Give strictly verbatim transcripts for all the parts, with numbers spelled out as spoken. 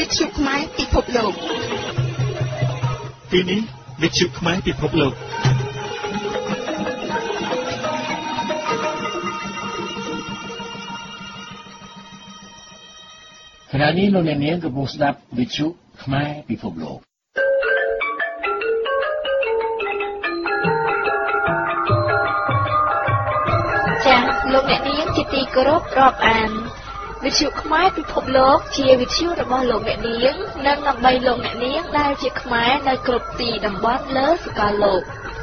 វិទ្យុខ្មែរពិភពលោកពេលនេះវិទ្យុខ្មែរពិភពលោកខណៈនេះលោកអ្នកនាងកំពុងស្ដាប់វិទ្យុខ្មែរពិភពលោកចា៎លោកអ្នកនាងជាទីគោរពរាប់អានវិទ្យុខ្មែរពិភពលោកជាវិទ្យុរបស់លោកអ្នកនាងនិងដើម្បីលោកអ្នកនាងដែលជាខ្មែរនៅគ្រប់ទីតំបន់លើសកលលោក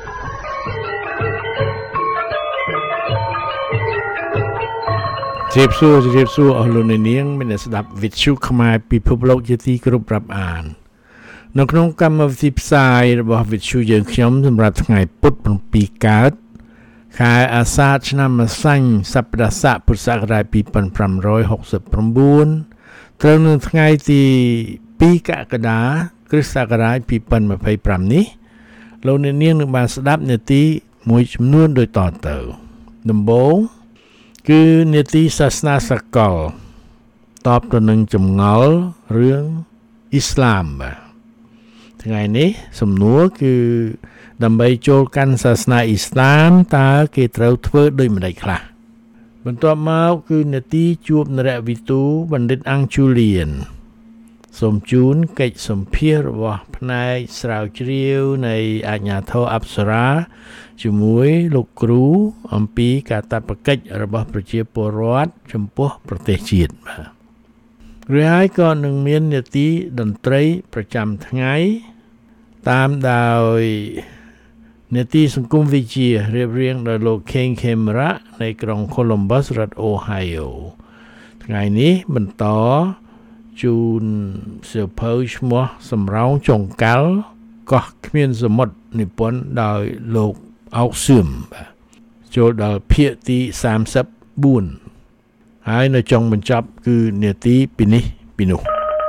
ជម្រាបសួរជម្រាបសួរអស់លោកអ្នកនាងមានស្ដាប់វិទ្យុខ្មែរពិភពលោកជាទីគោរពរាប់អាននៅក្នុងកម្មវិធីផ្សាយរបស់វិទ្យុយើងខ្ញុំសម្រាប់ថ្ងៃពុធbảyកើតខែអាសាឍឆ្នាំម្សាញ់សប្តាហ៍ស័កពុរសករាជtwo thousand five hundred sixty-nineត្រូវនៅថ្ងៃទីtwoកក្កដាគ្រិស្តសករាជtwo thousand twenty-fiveនេះលោកអ្នកនាងនឹងបានស្ដាប់នាទីមួយចំនួនដូចតទៅដំបូងគឺនាទីសាសនាសកលតបទៅនឹងចម្ងល់រឿងអ៊ីស្លាមបាទថ្ងៃនេះសំណួរគឺដើម្បីចូលកាន់សាសនាអ៊ីស្លាមតើគេត្រូវធ្វើដូចម្តេចខ្លះបន្ទាប់មកគឺនាទីជួបនរវិទូបណ្ឌិតអង្គជូលៀនសូមជូនកិច្ចសម្ភាសរបស់ផ្នែកស្រាវជ្រាវនៃអាជ្ញាធរអប្សរាជាមួយលោកគ្រូអំពីកាតព្វកិច្ចរបស់ប្រជាពលរដ្ឋចំពោះប្រទេសជាតិបាទឬហើយក៏នឹងមាននាទីតន្ត្រីប្រចាំថ្ងៃតាមដោយនាទីសង្គមវិទ្យារៀបរៀងដោយលោក King Camera នៃក្រុង Columbus រដ្ឋ Ohio ថ្ងៃនេះបន្តជូនសៀវភៅឈ្មោះសម្រោងចុងកាល់កោះគ្មានសមុទ្រនិពន្ធដោយលោកអោកសឿមបាទចូលដល់ភាគទីthirty-fourហើយនៅចុងបញ្ចប់គឺនាទីពីនេះពីនោះ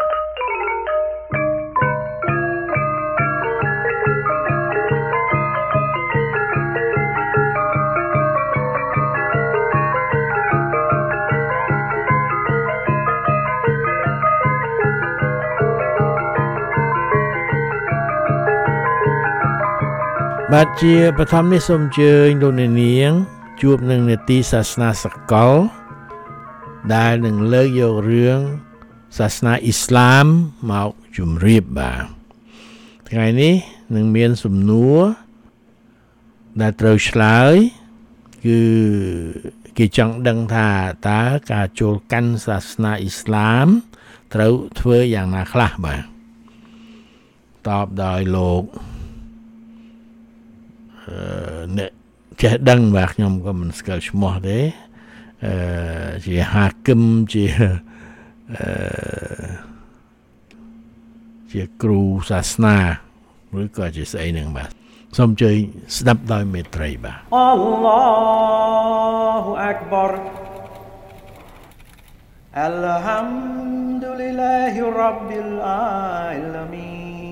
បាទជាបឋមនេះសូមអញ្ជើញលោកអ្នកនាងជួបនឹងនាទីសាសនាសកលដែលនឹងលើកយករឿងសាសនាអ៊ីស្លាមមកជម្រាបបាទថ្ងៃនេះនឹងមានសំណួរដែលត្រូវឆ្លើយគឺគេចង់ដឹងថាតើការចូលកាន់សាសនាអ៊ីស្លាមត្រូវធ្វើយ៉ាងណាខ្លះបាទតបដោយលោកអឺអ្នកចេះដឹងបាទខ្ញុំក៏មិនស្គាល់ឈ្មោះទេអឺជាហាគឹមជាអឺជាគ្រូសាសនាឬក៏ជាស្អីហ្នឹងបាទសូមអញ្ជើញស្ដាប់ដោយមេត្រីបាទអល់ឡោះអាក់បារអលហាំឌុលីឡាហ៊ីរ៉ាប់ប៊ីលអាឡាមី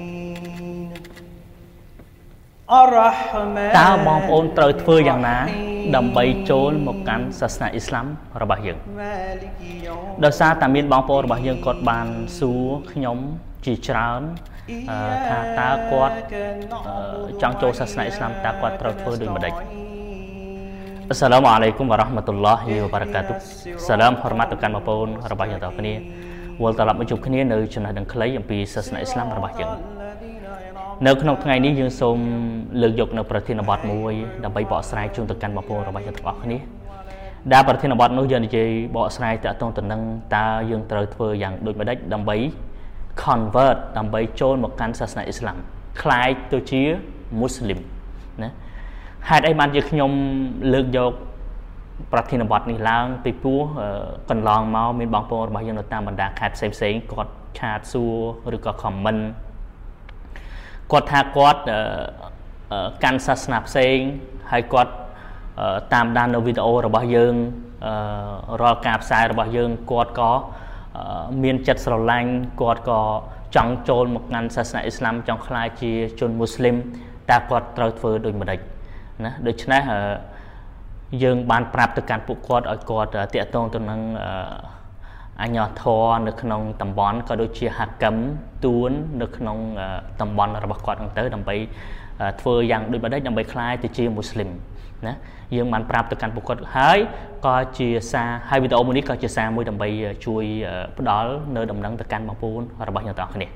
តើបងប្អូនត្រូវធ្វើយ៉ាងណាដើម្បីចូលមកកាន់សាសនាអ៊ីស្លាមរបស់យើងដោយសារតែមានបងប្អូនរបស់យើងគាត់បានសួរខ្ញុំជាច្រើនថាតើគាត់ចង់ចូលសាសនាអ៊ីស្លាមតើគាត់ត្រូវធ្វើដូចម្តេចអស្សឡាមអាឡៃគុំវ៉ារ៉ាហ្មាតុលឡោះវ៉ាបារកាតុសាឡាមហរម៉ាត់ទៅកាន់បងប្អូនរបស់យើងទាំងគ្នាវល់ត្រឡប់មកជួបគ្នានៅចំណេះដឹងខ្លីអំពីសាសនាអ៊ីស្លាមរបស់យើងនៅក្នុងថ្ងៃនេះយើងសូមលើកយកនៅប្រធានបទមួយដើម្បីបកស្រាយជូនទៅកាន់បងប្អូនរបស់យើងទាំងអស់គ្នាដែលប្រធានបទនោះយើងនិយាយបកស្រាយតាក់ទងទៅនឹងតើយើងត្រូវធ្វើយ៉ាងដូចម្តេចដើម្បី convert ដើម្បីចូលមកកាន់សាសនាអ៊ីស្លាមคล้ายទៅជាមូស្លីមណាហេតុអីបានជាខ្ញុំលើកយកប្រធានបទនេះឡើងពីព្រោះកន្លងមកមានបងប្អូនរបស់យើងនៅតាមបណ្ដាខេត្តផ្សេងៗគាត់ឆាតសួរឬក៏ commentគាត់ថាគាត់កាន់សាសនាផ្សេងហើយគាត់តាមដាននៅវីដេអូរបស់យើងរាល់ការផ្សាយរបស់យើងគាត់ក៏មានចិត្តស្រឡាញ់គាត់ក៏ចង់ចូលមកកាន់សាសនាអ៊ីស្លាមចង់ក្លាយជាជនមូស្លីមតើគាត់ត្រូវធ្វើដូចម្តេចណាដូច្នេះយើងបានប្រាប់ទៅកាន់ពួកគាត់ឲ្យគាត់តាក់ទងទៅនឹង anh nhỏ thò được nông tầm bón có đôi chia hạt cấm tuôn được nông tầm bón là bạc quạt tới đầm bay phơi yang đôi bà đấy đầm bay khai từ chia Muslim nè dương man prap từ căn bạc quạt hái có chia xa hai video mới có chia xa môi đầm bay chui đó nơi đầm nắng từ căn bạc pôn là bạc nhỏ tọt này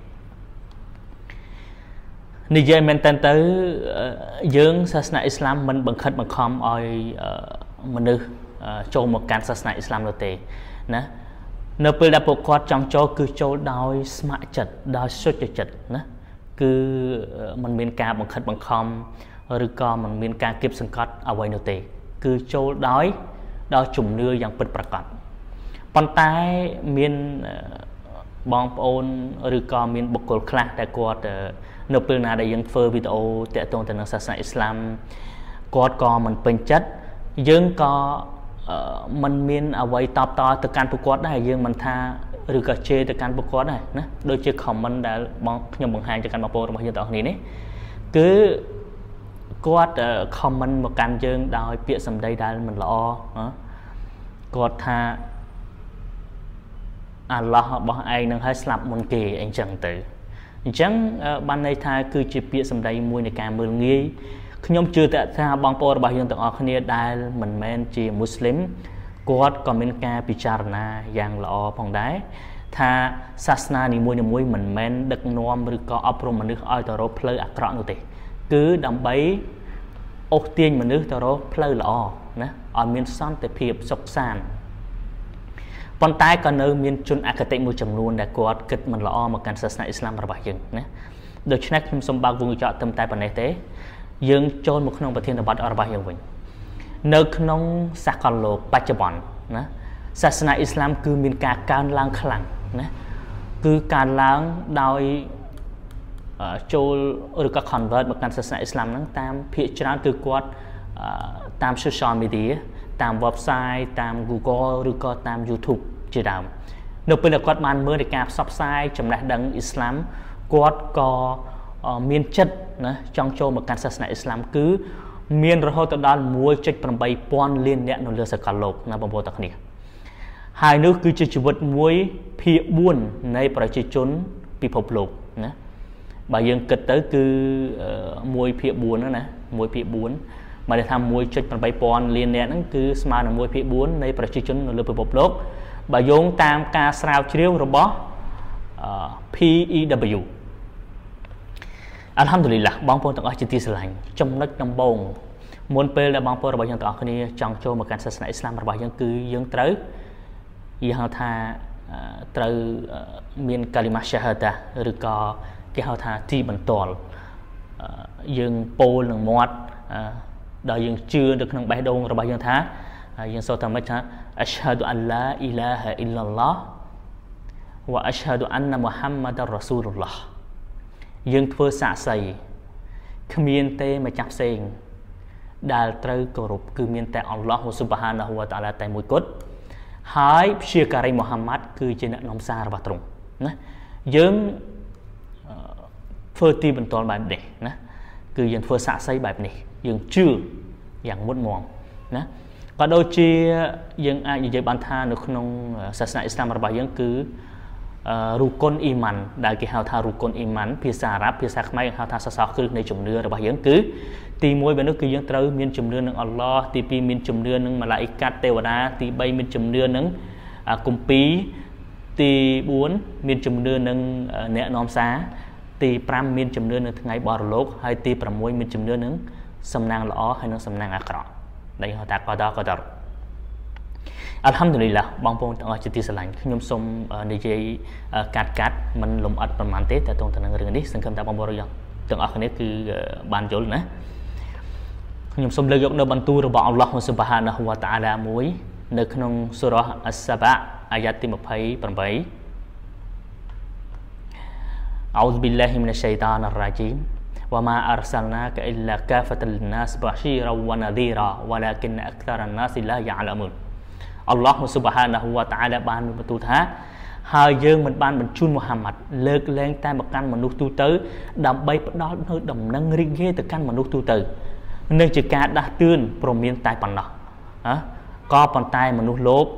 นี่ยังมันตั้งแต่ยังศาสนาอิสลามมันบังคับบังคับเอามนุษย์โจมการศาสนาอิสลามเราเตะนะเนื้อเปลือกปกครองจังโจคือโจโดยสมัครจัดโดยสุดจัดนะคือมันมีการบังคับบังคับหรือก็มันมีการเก็บสังกัดเอาไว้เราเตะคือโจโดยโดยจุ่มเนื้ออย่างเป็นประกอบปันท้ายมีบองโอนหรือก็มีบุคคลคลาแต่กอดเนื้อเปลือกนาได้ยังเฟอร์วิดีโอแต่ตรงแต่ในศาสนาอิสลามกอดก็มันเป็นจัดยังก็มันมีเอาไว้ตอบต่อต่อการประกวดได้ยังมันท่าหรือก็เชต่อการประกวดได้นะโดยเฉพาะมันได้บางขยมบางแห่งจากการมาโปรมาอย่างต่อนี้นี่คือกอดคอมมันมาการยังได้เปียสำได้ได้มันละอ๋อกอดท่าอัลลอฮ์บอกไอ้นั่งให้สลับมันเกย์ไอ้จังตือจังบ้านในท่าคือจีเปียสำได้มวยในการเมืองงี้ขยมเจอแต่ถ้าบางปอร์บางอย่างต่างๆเนี่ยได้เหมือนแมนจีมุสลิมกอดก็มีการพิจารณาอย่างละอพองได้ถ้าศาสนาในมวยในมวยเหมือนแมนดึกนอมหรือก็อบรมมนุษย์อ้อยต่อรบเพลย์อักระนุติคือดำใบอกเตียนมนุษย์ต่อรบเพลย์ละอนะอ้อยมีซ้ำแต่เพียบศกสานปนใต้ก็เนื้อมีจนอคติมวยจำนวนแต่กอดกิดมันละอมาการศาสนาอิสลามระบายยังนะโดยเฉพาะคุณสมบัติวงจรเติมใต้ปนเตยังโจรมุขนงประเทศบัตรอรบยังวิ่งเนื้อขนมสักกะโลปัจจุบันนะศาสนาอิสลามคือมีการการล้างขลังนะคือการล้างโดยโจรหรือก็คอนเวิร์ตมาการศาสนาอิสลามนั้นตามพิจารณาคือกวดตามโซเชียลมีเดียตามเว็บไซต์ตาม Google หรือก็ตาม YouTube จีดาวเนื้อเป็นกวดมันเมื่อในการซับไซต์จำแนกดังอิสลามกวดก็มีนจัดนะจังโจมาการศาสนาอิสลามคือมีนระหตดานมวยจัดประใบปอนเลียนเนี่ยนนเลือสกัดโลกนะบางโบตักนี่หายนึกคือชีวิตมวยเพียบุญในประชาชนพิภพโลกนะบางอย่างเกิดtớiคือมวยเพียบุญนั่นนะมวยเพียบุญมาได้ทำมวยจัดประใบปอนเลียนเนี่ยนั่นคือสมาร์ทมวยเพียบุญในประชาชนนนเลือพิภพโลกบางโยงตามการสาวเชี่ยวระบบ พี อี ดับเบิลยูอัลฮัมดุลิลละบางคนต่างจิตติสลายจำนักนำบงมวลเปลและบางคนระบายยังต่างคนนี้จังโจมาการศาสนาอิสลามระบายยังคือยังเต๋อยังท่าเต๋อมีนกาลิมาชาฮดะหรือก็เกี่ยวท่าที่บรรทอนยังโปลหนึ่งมอดโดยยังเชื่อดึกหนึ่งใบดงระบายยังท่ายังโซทามิชะอัชฮะดุอัลลาอิลาฮะอิลลัลลอฮ์วะอัชฮะดุอันนะมุฮัมมัดอัลรอซูลุลลอฮ์ยังเพื่อสะใสขมีนเตมาจับเซงดาลตรึกรุบคือมีนแต่อัลลอฮฺซุบฮานะฮูวะตะอาลาแต่มวยกดหายเชื่อการมุฮัมมัดคือเจนะนอมซาระบาตรงนะยังเพื่อตีบรรทอนแบบนี้นะคือยังเพื่อสะใสแบบนี้ยังเชื่ออย่างมุดมองนะก็โดยเชี่ยยังอาจจะบันทาในขนมศาสนาอิสลามระบายยังคือรูกลอิมันได้กี่หาทารูกลอิมันภาษาอาหรับภาษาเขมรหาทาสสคือในจุ่มเนื้อระบายยังคือตีมวยเป็นนึกคือยังเติมมีจุ่มเนื้อหนึ่งอัลลอฮ์ตีปีมีจุ่มเนื้อหนึ่งมาลาอิกัดเทวดาตีใบมีจุ่มเนื้อหนึ่งกุมปีตีบุญมีจุ่มเนื้อหนึ่งเนื้อนอมซาตีพรำมีจุ่มเนื้อหนึ่งทั้งไงบอลโลกให้ตีประมวยมีจุ่มเนื้อหนึ่งสำนักละอ๋อให้นึงสำนักอักระได้หาตากอดอกอดออัลฮัมดุลิลละบางคนต่างจิตติสลายขยมสมในใจกัดกัดมันลมอัดประมาณเตะแต่ตรงทางเรื่องนี้สังคมแต่บางบริยังต่างอันนี้คือบานโจลนะขยมสมเลยยกในบรรทุระบอัลลอฮฺซุบฮานะฮูวะตะอาลามวยในขนมสุราอัสซะบะอายะที่มาภัยปรนไปอูซบิลลาฮิมินัชชัยฏอนิรเราะญีมวะมาอัรซัลนากะอิลลากาฟะตัลลินนัสบะชีรวะนะดีราวะลากินอักษรันนัสลายะอ์ละมุนอัลลอฮฺซุบฮานะฮูวะตะอาลาบานประตูท้าหาเยื่อมันบานบรรจุมุฮัมมัดเลิกแรงแต่บักกันมนุษย์ตูเตอร์ดำใบปดอลเนื้อดำนังริเย่แต่กันมนุษย์ตูเตอร์เนื่องจากการด่าตื่นโปรเมียนตายปันเนาะก็ปันตายมนุษย์โลก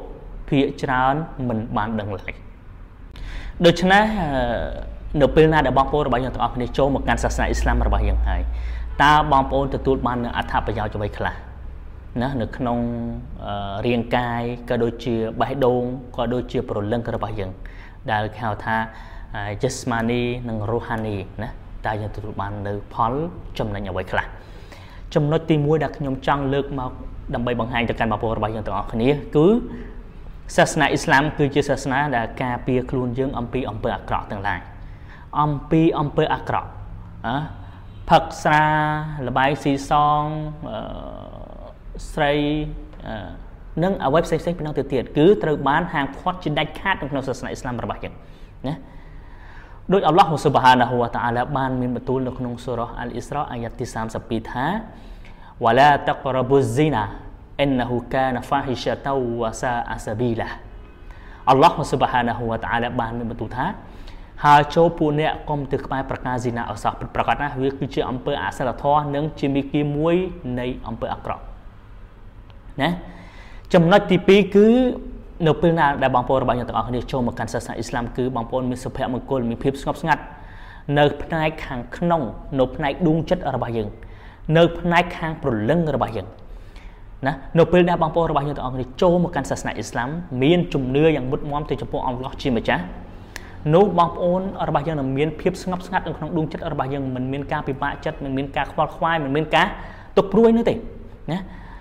ភាគច្រើនមិនបានដឹងឡើយដូច្នេះនៅពេលណាដែលបងប្អូនរបស់យើងទាំងអស់គ្នាចូលមកកាន់សាសនាអ៊ីស្លាមរបស់យើងហើយតើបងប្អូនទទួលបាននូវអត្ថប្រយោជន៍អ្វីខ្លះណានៅក្នុងរាងកាយក៏ដូចជាបេះដូងក៏ដូចជាព្រលឹងរបស់យើងដែលគេហៅថា Jasmani និង Ruhani ណាតើយើងទទួលបាននៅផលចំណេញអ្វីខ្លះចំណុចទីមួយដែលខ្ញុំចង់លើកមកដើម្បីបង្ហាញទៅកាន់បងប្អូនរបស់យើងទាំងអស់គ្នាគឺសាសនាអ៊ីស្លាមគឺជាសាសនាដែលការពារខ្លួនយើងអំពីអំពើអាក្រក់ទាំងឡាយអំពីអំពើអាក្រក់ណាផឹកស្រាលបាយស៊ីសងស្រីនិងអ្វីផ្សេងៗពីនោះទៅទៀតគឺត្រូវបានហាមឃាត់ជាដាច់ខាតក្នុងសាសនាអ៊ីស្លាមរបស់យើងណាដោយអល់ឡោះស៊ុបហានាហ៊ូវតាអាឡាបានមានបន្ទូលនៅក្នុងសូរ៉ាអល់អ៊ីស្រាអាយ៉ាត់ទីសាមសិបពីរថាវ៉ាឡាតក្របុហ្ស៊ីណាអ៊ីនហ៊ូកានហ្វាហ៊ីឆាតវ៉ាសាអាសាប៊ីឡាអល់ឡោះស៊ុបហានាហ៊ូវតាអាឡាបានមានបន្ទូលថាហើយចូលពួកអ្នកកុំទៅក្បែរប្រការស៊ីណាអសោះប្រកាសណាវាគឺជាអំពើអសិលធម៌និងជាមីគីមួយនៃអំពើអាក្រក់ណាចំណុចទីពីរគឺនៅពេលណាដែលបងប្អូនរបស់យើងទាំងអស់គ្នាចូលមកកាន់សាសនាអ៊ីស្លាមគឺបងប្អូនមានសុភមង្គលមានភាពស្ងប់ស្ងាត់នៅផ្នែកខាងក្នុងនៅផ្នែកដួងចិត្តរបស់យើងនៅផ្នែកខាងព្រលឹងរបស់យើងណានៅពេលដែលបងប្អូនរបស់យើងទាំងអស់គ្នាចូលមកកាន់សាសនាអ៊ីស្លាមមានជំនឿយ៉ាងមុតមាំទៅចំពោះអល់ឡោះជាម្ចាស់នោះបងប្អូនរបស់យើងនឹងមានភាពស្ងប់ស្ងាត់នៅក្នុងដួងចិត្តរបស់យើងមិនមានការពិបាកចិត្តមិនមានការខ្វល់ខ្វាយមិនមានការទុកព្រួយនោះទេណា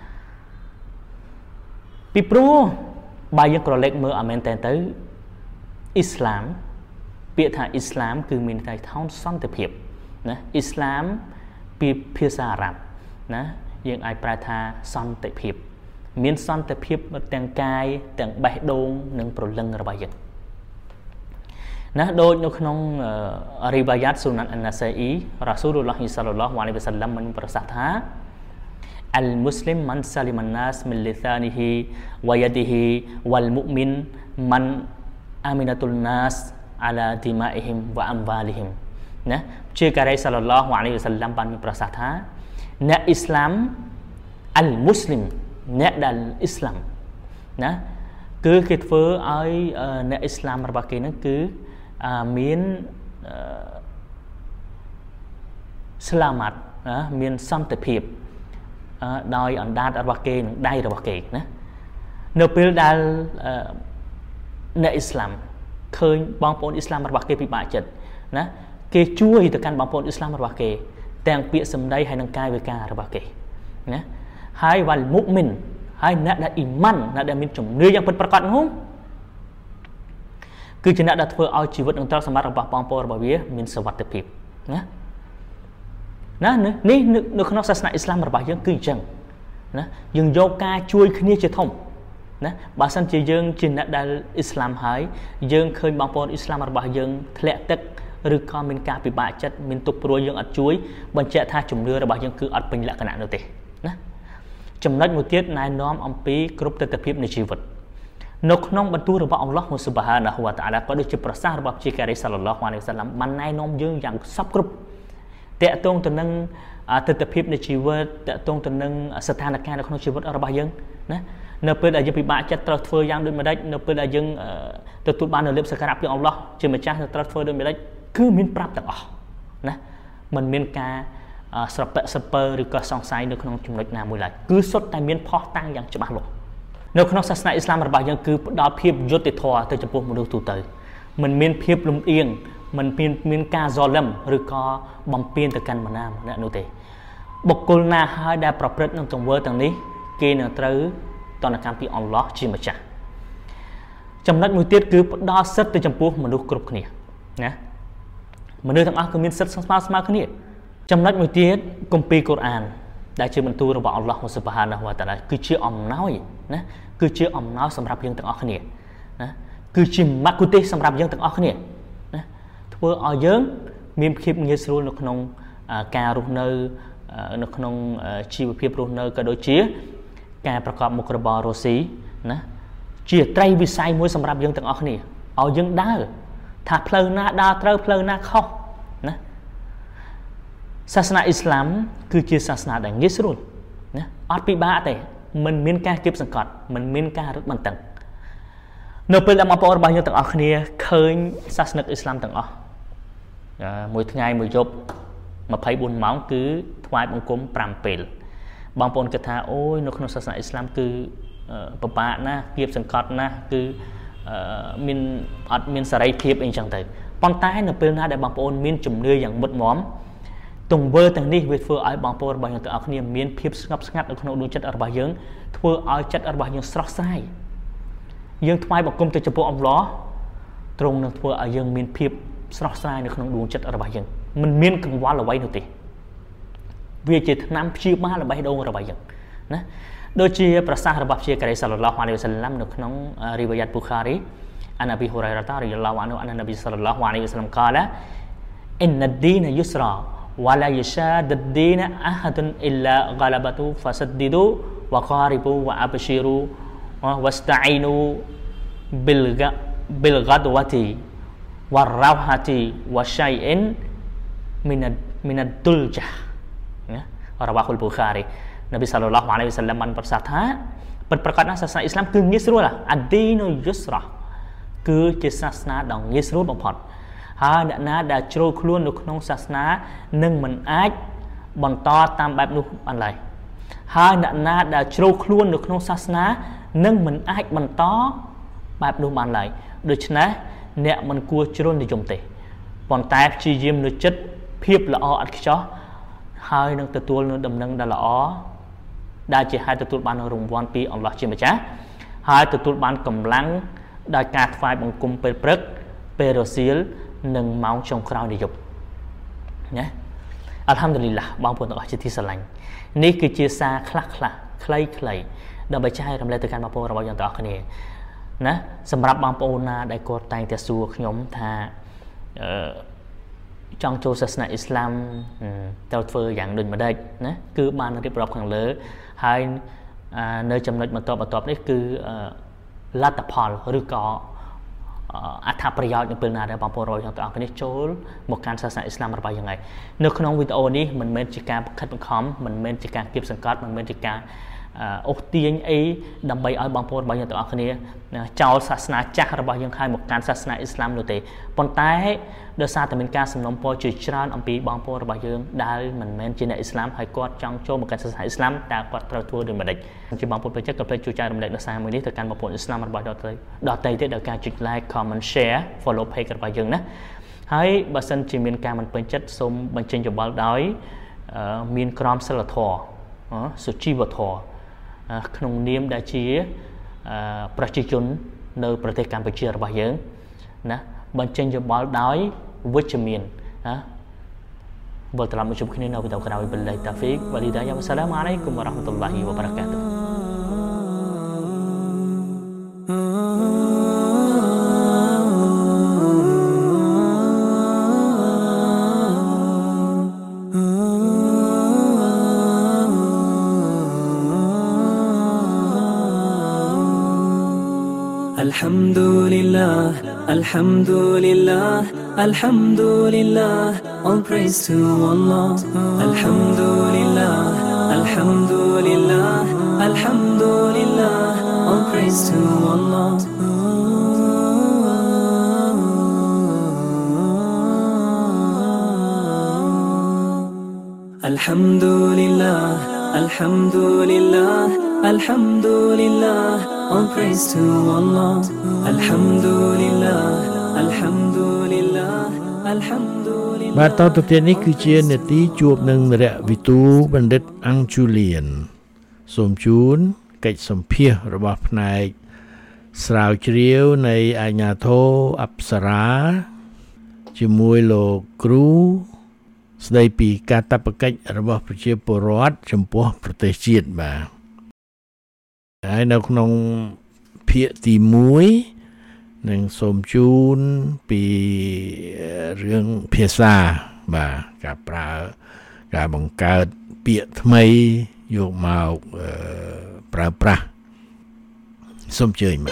ពីព្រោះបើយើងក្រឡេកមើលអាមែនតើទៅអ៊ីស្លាមពាក្យថាអ៊ីស្លាមគឺមានន័យថាសន្តិភាពណាអ៊ីស្លាមពីភាសាអារ៉ាប់ណាយើងអាចប្រែថាសន្តិភាពមានសន្តិភាពទាំងកាយទាំងបេះដូងនិងព្រលឹងរបស់យើងណាដូចនៅក្នុងរីវ៉ាយ៉ាតស៊ូណាត់អាណាសាអ៊ីរ៉ាស៊ូលឡោះសល្លឡោះអាឡៃហ៊ីវ៉ាសល្លាមបានប្រសាសន៍ថាអលមុស្លីមមិនសាលីមិនណាសមីនលីសានីហ៊ីវ៉ាយ៉ាឌីហ៊ីវ៉ាល់មុអ៊មីនមិនអាមីណាតុលណាសអាឡាឌីម៉ាអ៊ីហ៊ីមវ៉ាអំវ៉ាលីហ៊ីមណាជាការីសល្លឡោះអាឡៃហ៊ីវ៉ាសល្លាមបានប្រសាសន៍ថាអ្នកអ៊ីស្លាមអលមុស្លីមអ្នកដែលអ៊ីស្លាមណាគឺគេធ្វើឲ្យអ្នកអ៊ីស្លាមរបស់គេហ្នឹងគឺមានស្លាមាត់ណាមានសន្តិភាពដោយអណ្ដាតរបស់គេនិងដៃរបស់គេណានៅពេលដែលអ្នកអ៊ីស្លាមឃើញបងប្អូនអ៊ីស្លាមរបស់គេពិបាកចិត្តណាគេជួយទៅកាន់បងប្អូនអ៊ីស្លាមរបស់គេទាំងពាក្យសម្ដីហើយនិងកាយវិការរបស់គេណាហើយវ៉ាល់មុអ៊មីនហើយអ្នកដែលអ៊ីម៉ានអ្នកដែលមានជំនឿយ៉ាងពិតប្រាកដនោះគឺជាអ្នកដែលធ្វើឲ្យជីវិតនិងទ្រព្យសម្បត្តិរបស់បងប្អូនរបស់វាមានសុវត្ថិភាពណាណានេះនៅក្នុងសាសនាអ៊ីស្លាមរបស់យើងគឺអញ្ចឹងណាយើងយកការជួយគ្នាជាធំណាបើសិនជាយើងជាអ្នកដែលអ៊ីស្លាមហើយយើងឃើញបងប្អូនអ៊ីស្លាមរបស់យើងធ្លាក់ទឹកឬក៏មានការពិបាកចិត្តមានទុក្ខព្រួយយើងអត់ជួយបញ្ជាក់ថាជំនឿរបស់យើងគឺអត់ពេញលក្ខណៈនោះទេណាចំណុចមួយទៀតណែនាំអំពីគ្រប់ទិដ្ឋភាពនៃជីវិតនៅក្នុងបន្ទូលរបស់អល់ឡោះស៊ុបហានាហ៊ូវតាអាឡាក៏ដូចជាប្រសាសន៍របស់ជាការីសល្លឡោះអាឡៃហ៊ីវ៉ាសល្លាមបានណែនាំយើងយ៉ាងសពគ្រប់តកតងទៅនឹងទិដ្ឋភាពនៃជីវិតតកតងទៅនឹងស្ថានភាពនៅក្នុងជីវិតរបស់យើងណានៅពេលដែលយើងពិបាកចិត្តត្រូវធ្វើយ៉ាងដូចម្ដេចនៅពេលដែលយើងទទួលបាននូវលទ្ធិសក្ការៈពីអល់ឡោះជាម្ចាស់ត្រូវធ្វើដូចម្ដេចគឺមានប្រាប់ទាំងអស់ណាมันមានការស្រពាក់ស្រពើឬក៏សង្ស័យនៅក្នុងចំណុចណាមួយឡើយគឺសុទ្ធតែមានផុសតាំងយ៉ាងច្បាស់លាស់នៅក្នុងសាសនាអ៊ីស្លាមរបស់យើងគឺផ្ដល់ភាពយុត្តិធម៌ទៅចំពោះមនុស្សទូទៅមិនមានភាពលំអៀងមិនមានមានការហ្សលឹមឬក៏បំពានទៅកាន់ម្នាក់ម្នាក់នោះទេបុគ្គលណាហើយដែលប្រព្រឹត្តនឹងទង្វើទាំងនេះគេនឹងត្រូវតនកម្មពីអល់ឡោះជាម្ចាស់ចំណុចមួយទៀតគឺផ្ដល់សិទ្ធិទៅចំពោះមនុស្សគ្រប់គ្នាណាមនុស្សទាំងអស់គឺមានសិទ្ធិស្មើស្មើគ្នាចំណុចមួយទៀតគម្ពីរកូរ៉ានដែលជាបន្ទូលរបស់អល់ឡោះស៊ុបហានាហ៊ូវតាអាឡាគឺជាអំណោយណាគឺជាអំណោយសម្រាប់យើងទាំងអស់គ្នាណាគឺជាមគ្គុទេសសម្រាប់យើងទាំងអស់គ្នាណាធ្វើឲ្យយើងមានភាពងាយស្រួលនៅក្នុងការរស់នៅនៅក្នុងជីវភាពរស់នៅក៏ដូចជាការប្រកបមុខរបររស់ស៊ីណាជាត្រីវិស័យមួយសម្រាប់យើងទាំងអស់គ្នាឲ្យយើងដើរថាផ្លូវណាដើរត្រូវផ្លូវណាខុសណាសាសនាអ៊ីស្លាមគឺជាសាសនាដែលងាយស្រួលណាអត់ពិបាកទេមិនមានការគៀបសង្កត់មិនមានការរឹតបន្តឹងនៅពេលដែលបងប្អូនរបស់យើងទាំងអស់គ្នាឃើញសាសនិកអ៊ីស្លាមទាំងអស់មួយថ្ងៃមួយយប់ម្ភៃបួនម៉ោងគឺថ្វាយបង្គំប្រាំពេលបងប្អូនគិតថាអូយនៅក្នុងសាសនាអ៊ីស្លាមគឺពិបាកណាស់គៀបសង្កត់ណាស់គឺមានអត់មានសេរីភាពអីចឹងទៅប៉ុន្តែនៅពេលណាដែលបងប្អូនមានជំនឿយ៉ាងមុតមមទង្វើទាំងនេះវាធ្វើឲ្យបងប្អូនរបស់យើងទាំងអស់គ្នាមានភាពស្ងប់ស្ងាត់នៅក្នុងដួងចិត្តរបស់យើងធ្វើឲ្យចិត្តរបស់យើងស្រស់ស្រាយយើងថ្វាយបង្គំទៅចំពោះអល់ឡោះទ្រង់នឹងធ្វើឲ្យយើងមានភាពស្រស់ស្រាយនៅក្នុងដួងចិត្តរបស់យើងមិនមានកង្វល់អ្វីនោះទេវាជាថ្នាំព្យាបាលរបស់ដងរបស់យើងណាដូចជាប្រសាសន៍របស់ព្រះការីសល្លឡោះអាឡៃហ៊ីវសល្លាមនៅក្នុងរីវ៉ាយ៉ាតប៊ូខារីអានអប៊ីហ៊ុរ៉ៃរ៉ាតារីយ៉ាឡោះអានូអាននប៊ីសល្លឡោះអាឡៃហ៊ីវសល្លាមកាឡាអ៊ីនណាឌីនយុស្រាវ៉ាឡាយសាដឌីនអហាដុនអ៊ីឡាហ្កាឡាបតុហ្វាសឌីឌូវ៉ាការីបូវ៉ាអបឈីរូវ៉ាស្តាអ៊ីនូប៊ីលហ្កាប៊ីលហ្កាដវ៉ាទីវ៉ារ៉ោហាទីវ៉ាឆៃអ៊ីនមីណាមីណាឌុលចាណារបស់ហ៊ុលប៊ូខារីនប៊ីសល្លឡោះអាឡៃហ៊ីវសល្លាមបានប្រសាសន៍ថាពិតប្រាកដណាស់សាសនាអ៊ីស្លាមគឺងាយស្រួលអាឌីនុយុស្រ៉ាគឺជាសាសនាដ៏ងាយស្រួលបំផុតហើយអ្នកណាដែលជ្រោលខ្លួននៅក្នុងសាសនានឹងមិនអាចបន្តតាមបែបនោះបានឡើយហើយអ្នកណាដែលជ្រោលខ្លួននៅក្នុងសាសនានឹងមិនអាចបន្តបែបនោះបានឡើយដូច្នេះអ្នកមិនគួរជ្រុលនិយមទេប៉ុន្តែព្យាយាមនៅចិត្តភាពល្អឥតខ្ចោះហើយនឹងទទួលនៅដំណឹងដ៏ល្អដែលជាហេតុទទួលបានរង្វាន់ពីអល់ឡោះជាម្ចាស់ហើយទទួលបានកម្លាំងដោយការថ្វាយបង្គំពេលព្រឹកពេលរសៀលនិងម៉ោងចុងក្រោយនៃយប់ណាអល់ហាំឌុលីឡាបងប្អូនទាំងអស់ជាទីស្រឡាញ់នេះគឺជាសារខ្លះខ្លះខ្លីខ្លីដើម្បីចែករំលែកទៅកាន់បងប្អូនរបស់យើងទាំងអស់គ្នាណាសម្រាប់បងប្អូនណាដែលគាត់តែងតែសួរខ្ញុំថាអឺចង់ចូលសាសនាអ៊ីស្លាមត្រូវធ្វើយ៉ាងដូចម្ដេចណាគឺបានរៀបរាប់ខាងលើហើយនៅចំណុចបន្តបន្ទាប់នេះគឺលទ្ធផលឬក៏អត្ថប្រយោជន៍នៅពេលណាដែលបងប្អូនរបស់យើងទាំងអស់គ្នាចូលមកកាន់សាសនាអ៊ីស្លាមរបស់យើងហើយនៅក្នុងវីដេអូនេះមិនមែនជាការខិតបង្ខំមិនមែនជាការគៀបសង្កត់មិនមែនជាការអូសទាញអីដើម្បីឲ្យបងប្អូនរបស់យើងទាំងអស់គ្នាចោលសាសនាចាស់របស់យើងហើយមកកាន់សាសនាអ៊ីស្លាមនោះទេប៉ុន្តែដោយសារតែមានការសំណូមពរជាច្រើនអំពីបងប្អូនរបស់យើងដែលមិនមែនជាអ្នកអ៊ីស្លាមហើយគាត់ចង់ចូលមកកាន់សាសនាអ៊ីស្លាមតើគាត់ត្រូវធ្វើដូចម្ដេចជាបងប្អូនពេញចិត្តក៏ពេញជួយចែករំលែកនៅសារមួយនេះទៅកាន់បងប្អូនអ៊ីស្លាមរបស់ដទៃដទៃទៀតដោយការចុច like comment share follow page របស់យើងណាហើយបើសិនជាមានការមិនពេញចិត្តសូមបញ្ចេញយោបល់ដោយមានក្រមសីលធម៌សុជីវធម៌ក្នុងនាមដែលជាប្រជាជននៅប្រទេសកម្ពុជារបស់យើងណាបញ្ចេញយោបល់ដោយវិជ្ជមានណាវិលត្រឡប់មកជួបគ្នានៅវីដេអូក្រោយបិលៃតាហ្វីកវ៉ាលីដាយ៉ាវ៉ាសាឡាមអាឡៃគុំវ៉ារ៉ាហ្មាតុលឡាហ៊ីវ៉ាបារកាតុហ៍ Alhamdulillah, Alhamdulillah, Alhamdulillah, all praise to Allah. Alhamdulillah, Alhamdulillah, Alhamdulillah, all praise to Allah. Alhamdulillah, Alhamdulillah, Alhamdulillah, all praise to Allah. Alhamdulillah, Alhamdulillah, Alhamdulillah. បាទតទៅទៀតនេះគឺជានេតិជួបនឹងរៈវិទូបណ្ឌិតអង្គជូលៀនសូមជូនកិច្ចសម្ភាសរបស់ផ្នែកស្រាវជ្រាវនៃអាជ្ញាធរអប្សរាជាមួយលោកគ្រូស្ដីពីកាតព្វកិច្ចរបស់ប្រជាពលរដ្ឋចំពោះប្រទេសជាតិបាទហើយនៅក្នុងភាគទីមួយនឹងសូមជូនពីរឿងភាសាបាទការប្រើការបង្កើតពាក្យថ្មីយកមកប្រើប្រាស់សូមអញ្ជើញបាទ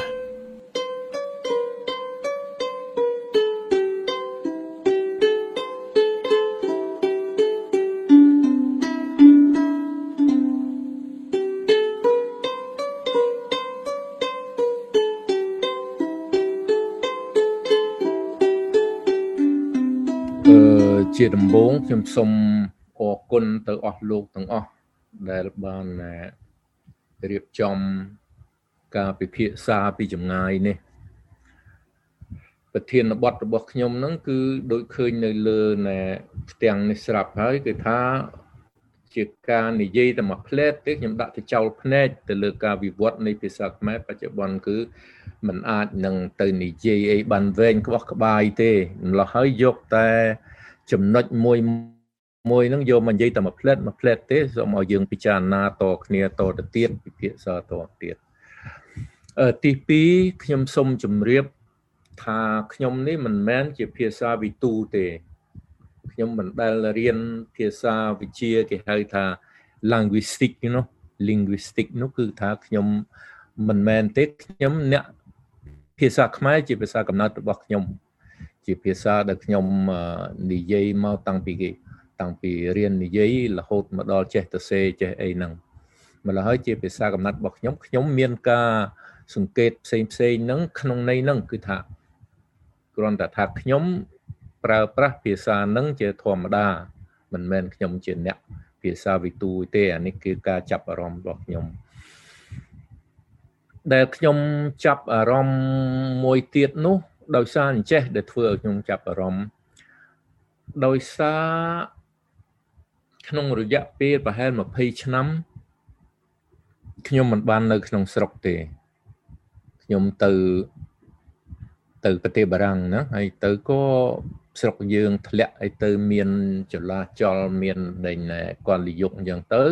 Alhamdulillah, ជាដំបូងខ្ញុំសូមអរគុណទៅអស់លោកទាំងអស់ដែលបានរៀបចំការពិភាក្សាពីចម្ងាយនេះប្រធានបទរបស់ខ្ញុំហ្នឹងគឺដូចឃើញនៅលើនៃផ្ទាំងនេះស្រាប់ហើយគឺថាជាការនិយាយតែមួយផ្លែតទេខ្ញុំដាក់ទៅចោលភ្នែកទៅលើការវិវត្តនៃភាសាខ្មែរបច្ចុប្បន្នគឺมันអាចនឹងទៅនិយាយអីបានវែងក្បោះក្បាយទេម្ល៉េះហើយយកតែចំណុចមួយមួយហ្នឹងយកមកនិយាយតែមួយផ្លែតមួយផ្លែតទេសូមឲ្យយើងពិចារណាតគ្នាតទៅទៀតពិភាក្សាតទៀតអឺទីពីរខ្ញុំសូមជម្រាបថាខ្ញុំនេះមិនមែនជាភាសាវិទូទេខ្ញុំមិនដែលរៀនភាសាវិទ្យាគេហៅថា linguistic នោះ linguistic នោះគឺថាខ្ញុំមិនមែនទេខ្ញុំអ្នកភាសាខ្មែរជាភាសាកំណើតរបស់ខ្ញុំជាភាសាដែលខ្ញុំនិយាយមកតាំងពីគេតាំងពីរៀននិយាយរហូតមកដល់ចេះទៅសេចេះអីហ្នឹងម្ល៉េះហើយជាភាសាកំណើតរបស់ខ្ញុំខ្ញុំមានការសង្កេតផ្សេងផ្សេងហ្នឹងក្នុងន័យហ្នឹងគឺថាគ្រាន់តែថាខ្ញុំប្រើប្រាស់ភាសាហ្នឹងជាធម្មតាមិនមែនខ្ញុំជាអ្នកភាសាវិទូទេអានេះគឺការចាប់អារម្មណ៍របស់ខ្ញុំដែលខ្ញុំចាប់អារម្មណ៍មួយទៀតនោះដោយសារអញ្ចេះដែលធ្វើឲ្យខ្ញុំចាប់អារម្មណ៍ដោយសារក្នុងរយៈពេលប្រហែលยี่สิบឆ្នាំខ្ញុំមិនបាននៅក្នុងស្រុកទេខ្ញុំទៅទៅប្រទេសបារាំងណាហើយទៅក៏ស្រុកយើងធ្លាក់ឲ្យទៅមានចលាចលមានដែងកលយុគអញ្ចឹងទៅ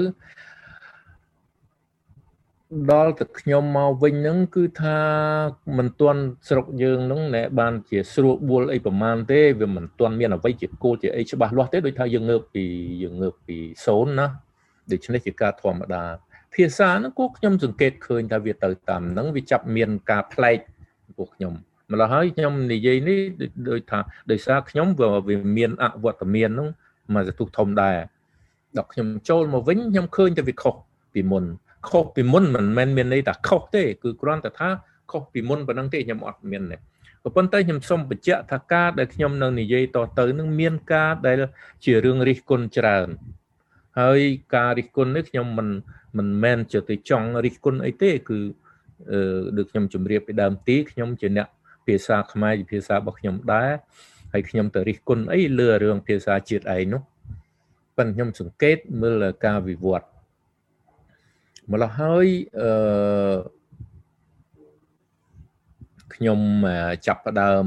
ដល់តែខ្ញុំមកវិញហ្នឹងគឺថាមិនទាន់ស្រុកយើងហ្នឹងណែបានជាស្រួលបួលអីប្រមាណទេវាមិនទាន់មានអ្វីជាគោលជាអីច្បាស់លាស់ទេដូចថាយើងងើបពីយើងងើបពីសូន្យណាដូច្នេះជាការធម្មតាភាសាហ្នឹងក៏ខ្ញុំសង្កេតឃើញថាវាទៅតាមហ្នឹងវាចាប់មានការប្លែកពួកខ្ញុំម្ល៉េះហើយខ្ញុំនិយាយនេះដូចថាដោយសារខ្ញុំវាមានអវត្តមានហ្នឹងមកសទុះធំដែរដល់ខ្ញុំចូលមកវិញខ្ញុំឃើញតែវាខុសពីមុនខុសពីមុនមិនមែនមានន័យថាខុសទេគឺគ្រាន់តែថាខុសពីមុនប៉ុណ្ណឹងទេខ្ញុំអត់មានទេក៏ប៉ុន្តែខ្ញុំសូមបញ្ជាក់ថាការដែលខ្ញុំនៅនិយាយតទៅនឹងមានការដែលជារឿងរិះគន់ច្រើនហើយការរិះគន់នេះខ្ញុំមិនមិនមែនជាទៅចង់រិះគន់អីទេគឺអឺដូចខ្ញុំជម្រាបពីដើមទីខ្ញុំជាអ្នកភាសាខ្មែរជាភាសារបស់ខ្ញុំដែរហើយខ្ញុំទៅរិះគន់អីលើរឿងភាសាជាតិឯងនោះប៉ុន្តែខ្ញុំសង្កេតមើលការវិវត្តម្ល៉េះហើយអឺខ្ញុំចាប់ផ្ដើម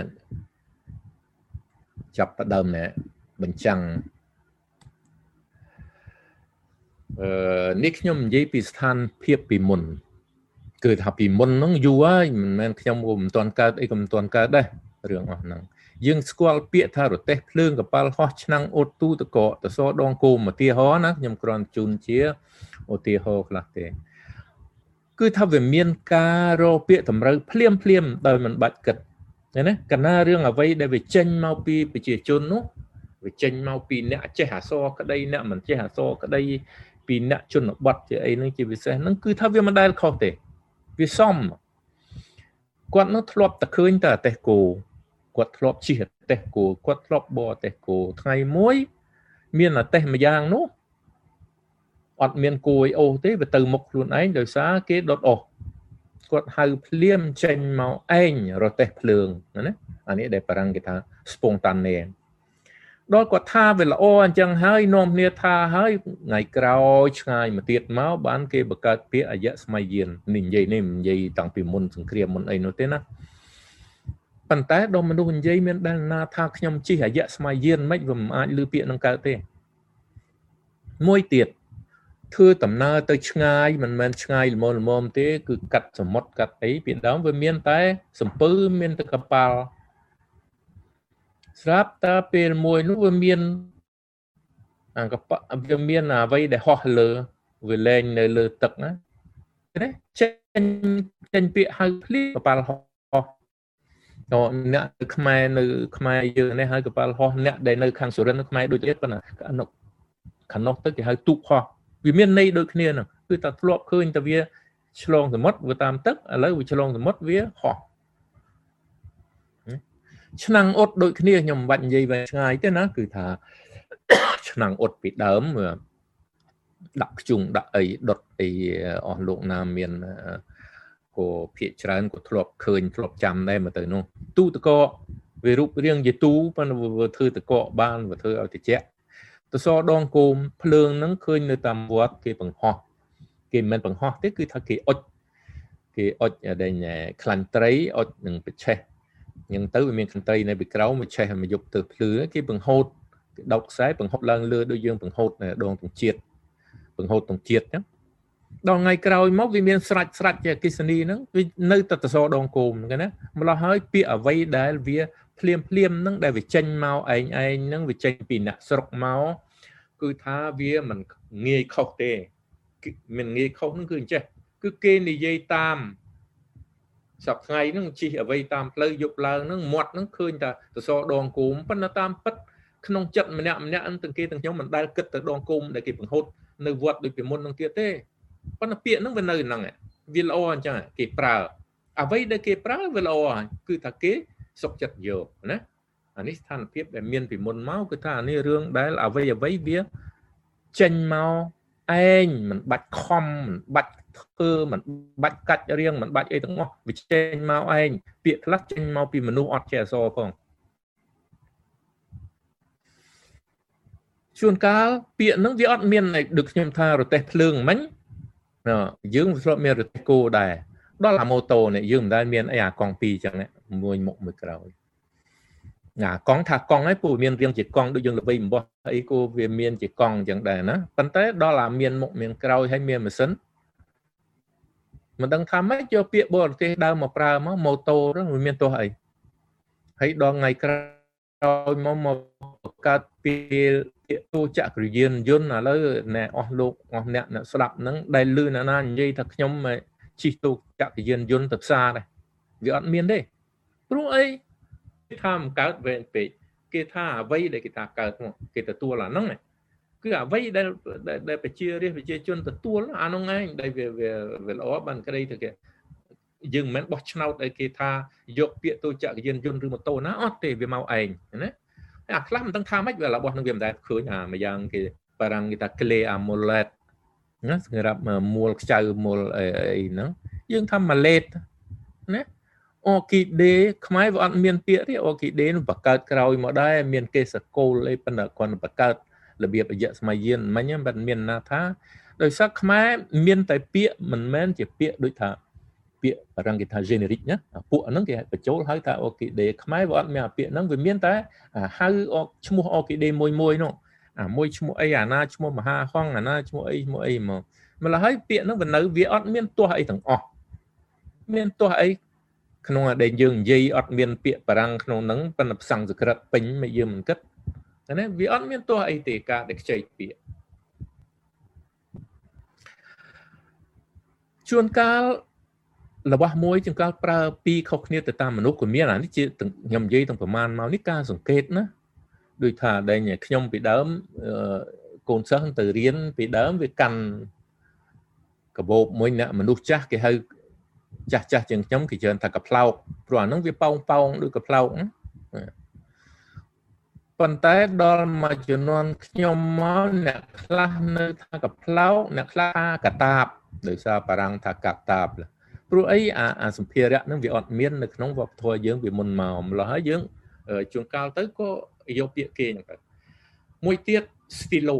ចាប់ផ្ដើមណែបញ្ចាំងអឺនេះខ្ញុំនិយាយពីស្ថានភាពពីមុនគឺថាពីមុនហ្នឹងយូរហើយមិនមែនខ្ញុំមិនទាន់កើតអីក៏មិនទាន់កើតដែររឿងអស់ហ្នឹងយើងស្គាល់ពាក្យថារទេះភ្លើងកប៉ាល់ហោះឆ្នាំងអូតទូតកកតសដងគោមឧទាហរណ៍ណាខ្ញុំគ្រាន់ជូនជាឧទាហរណ៍ខ្លះទេគឺថាវាមានការរកពាក្យតម្រូវភ្លាមភ្លាមដោយមិនបាច់គិតណាកណារឿងអ្វីដែលវាចេញមកពីប្រជាជននោះវាចេញមកពីអ្នកចេះអក្សរក្តីអ្នកមិនចេះអក្សរក្តីពីអ្នកជនបទជាអីហ្នឹងជាពិសេសហ្នឹងគឺថាវាមិនដែលខុសទេវាសមគាត់នោះធ្លាប់តែឃើញតែអតេះគោគាត់ធ្លាប់ជិះអតេះគោគាត់ធ្លាប់បរអតេះគោថ្ងៃមួយមានអតេះមួយយ៉ាងនោះអត់មានគោឲ្យអូសទេវាទៅមុខខ្លួនឯងដោយសារគេដុតអស់គាត់ហៅភ្លាមចេញមកឯងរទេះភ្លើងណាអានេះដែលបារាំងគេថា spontaneous ដល់គាត់ថាវាល្អអញ្ចឹងហើយនាំគ្នាថាហើយថ្ងៃក្រោយឆ្ងាយមកទៀតមកបានគេបង្កើតពាក្យអយស្ម័យយាននេះនិយាយនេះនិយាយតាំងពីមុនសង្គ្រាមមុនអីនោះទេណាប៉ុន្តែដល់មនុស្សនិយាយមានដែលណាថាខ្ញុំជិះអយស្ម័យយានមិនវាមិនអាចលឺពាក្យនឹងកើតទេមួយទៀតធ្វើដំណើរទៅឆ្ងាយមិនមែនឆ្ងាយល្មមល្មមទេគឺកាត់សមុទ្រកាត់អីពីដើមវាមានតែសំពើមានតែកប៉ាល់ស្រាប់តែពេលមួយនោះវាមានអាកប៉ាល់វាមានអ្វីដែលហោះលើវាលែងនៅលើទឹកណាណាចេញចេញពាក្យហៅភ្លៀកប៉ាល់ហោះអ្នកខ្មែរនៅខ្មែរយើងនេះហៅកប៉ាល់ហោះអ្នកដែលនៅខាងសុរិន្ទខ្មែរដូចទៀតប៉ុន្តែខាងនោះខាងនោះទៅគេហៅទូកហោះវាមានន័យដូចគ្នាហ្នឹងគឺតែធ្លាប់ឃើញតែវាឆ្លងសមុទ្រវាតាមទឹកឥឡូវវាឆ្លងសមុទ្រវាហោះឆ្នាំងអ៊ុតដូចគ្នាខ្ញុំមិនបាច់និយាយវែងឆ្ងាយទេណាគឺថាឆ្នាំងអ៊ុតពីដើមដាក់ខ្ជុងដាក់អីដុតអីអស់លោកណាមានក៏ភាកច្រើនក៏ធ្លាប់ឃើញធ្លាប់ចាំដែរមកទៅនោះទូទឹកកកវារូបរាងជាទូប៉ុន្តែវាធ្វើទឹកកកបានវាធ្វើឲ្យត្រជាក់តសដងគោមភ្លើងហ្នឹងឃើញនៅតាមវត្តគេបង្ហោះគេមិនមែនបង្ហោះទេគឺថាគេអុចគេអុចដែលខ្លាញ់ត្រីអុចនឹងបិឆេះអញ្ចឹងទៅវាមានខ្លាញ់ត្រីនៅពីក្រោមមកឆេះមកយកទៅភ្លឺគេបង្ហូតគេដោតខ្សែបង្ហូតឡើងលើដូចយើងបង្ហូតដងទងជាតិបង្ហូតទងជាតិអញ្ចឹងដល់ថ្ងៃក្រោយមកវាមានស្រាច់ស្រាច់ជាអគ្គិសនីហ្នឹងវានៅតែតសដងគោមហ្នឹងណាម្ល៉េះហើយពាក្យអ្វីដែលវាភ្លាមភ្លាមហ្នឹងដែលវាចេញមកឯងឯងហ្នឹងវាចេញពីអ្នកស្រុកមកគឺថាវាមិនងាយខុសទេមិនងាយខុសហ្នឹងគឺអញ្ចេះគឺគេនិយាយតាមសប្ថ្ងៃហ្នឹងជិះអ្វីតាមផ្លូវយប់ឡើងហ្នឹងមាត់ហ្នឹងឃើញតែសសរដងគោមប៉ុន្តែតាមពិតក្នុងចិត្តម្នាក់ម្នាក់ទាំងគេទាំងខ្ញុំមិនដែលគិតទៅដងគោមដែលគេបង្ហូតនៅវត្តដូចពីមុនហ្នឹងទៀតទេប៉ុន្តែពាក្យហ្នឹងវានៅហ្នឹងវាល្អអញ្ចឹងគេប្រើអ្វីដែលគេប្រើវាល្អហើយគឺថាគេសុខចិត្តយកណាអានេះស្ថានភាពដែលមានពីមុនមកគឺថាអានេះរឿងដែលអ្វីអ្វីវាចេញមកឯងមិនបាច់ខំមិនបាច់ធ្វើមិនបាច់កាច់រៀងមិនបាច់អីទាំងអស់វាចេញមកឯងពាក្យខ្លះចេញមកពីមនុស្សអត់ចេះអក្សរផងជួនកាលពាក្យហ្នឹងវាអត់មានដូចខ្ញុំថារទេះភ្លើងមិញយើងធ្លាប់មានរទេះគោដែរដល់អាម៉ូតូនេះយើងមិនដែលមានអីអាកង់ពីរចឹងមួយមុខមួយក្រោយអាកង់ថាកង់ហ្នឹងពូមានរៀងជាកង់ដូចយើងល្បីអំបោះអីគោវាមានជាកង់ចឹងដែរណាប៉ុន្តែដល់អាមានមុខមានក្រោយហើយមានម៉ាស៊ីនមិនដឹងថាម៉េចយកពាក្យបរទេសដើមមកប្រើមកម៉ូតូហ្នឹងវាមានទោះអីហើយដល់ថ្ងៃក្រោយមកមកបង្កើតពីទូចក្រយានយន្តឥឡូវអ្នកអស់លោកអស់អ្នកអ្នកស្ដាប់ហ្នឹងដែលលឺអ្នកណានិយាយថាខ្ញុំជិះទូចក្រយានយន្តទៅផ្សារដែរវាអត់មានទេព្រោះអីគេថាមិនកើតវែងពេកគេថាអ្វីដែលគេថាកើតគេទទួលអាហ្នឹងគឺអ្វីដែលដែលប្រជារាស្ត្រប្រជាជនទទួលអាហ្នឹងឯងដែលវាវាល្អបានក្តីទៅគេយើងមិនមែនបោះឆ្នោតឲ្យគេថាយកពាក្យទូចក្រយានយន្តឬម៉ូតូណាអត់ទេវាមកឯងណាអាខ្លះមិនដឹងថាម៉េចវារបស់នឹងវាមិនដែលឃើញអាម្យ៉ាងគេបារាំងគេថា clay amulet ណាសម្រាប់មួលខ្ចៅមួលអីហ្នឹងយើងថា mallet ណាអូគីដេខ្មែរវាអត់មានពាក្យទេអូគីដេនឹងបង្កើតក្រោយមកដែរមានគេសកូលអីប៉ុន្តែគាត់បង្កើតរបៀបអយស្ម័យយានមិញមិនមានណាថាដោយសារខ្មែរមានតែពាក្យមិនមែនជាពាក្យដូចថាពាក្យបារាំងគេថា generic ណាពួកហ្នឹងគេបញ្ចូលហៅថាអូគីដេខ្មែរវាអត់មានអាពាក្យហ្នឹងវាមានតែហៅឈ្មោះអូគីដេមួយមួយនោះអាមួយឈ្មោះអីអាណាឈ្មោះមហាហង្សអាណាឈ្មោះអីឈ្មោះអីមកម្ល៉េះហើយពាក្យហ្នឹងវានៅវាអត់មានទាស់អីទាំងអស់មានទាស់អីក្នុងដែលយើងនិយាយអត់មានពាក្យបារាំងក្នុងហ្នឹងប៉ុន្តែផ្សង្ស្ក្រឹតពេញមកយើងមិនគិតណាវាអត់មានទាស់អីទេការដែលខ្ចីពាក្យជួនកាលរបស់មួយជាងកាលប្រើពីរខុសគ្នាទៅតាមមនុស្សក៏មានអានេះជាខ្ញុំនិយាយទាំងប្រមាណមកនេះការសង្កេតណាដូចថាដែលខ្ញុំពីដើមកូនសិស្សទៅរៀនពីដើមវាកាន់កាបូបមួយអ្នកមនុស្សចាស់គេហៅចាស់ចាស់ជាងខ្ញុំគេច្រើនថាកាផ្លោកព្រោះអាហ្នឹងវាប៉ោងប៉ោងដូចកាផ្លោកប៉ុន្តែដល់មួយជំនាន់ខ្ញុំមកអ្នកខ្លះនៅថាកាផ្លោកអ្នកខ្លះថាកាតាបដោយសារបារាំងថាកាតាបព្រោះអីអាសម្ភារៈហ្នឹងវាអត់មាននៅក្នុងវប្បធម៌យើងវាមុនមកម្ល៉េះហើយយើងជួនកាលទៅក៏យកពាក្យគេហ្នឹងទៅមួយទៀត stylo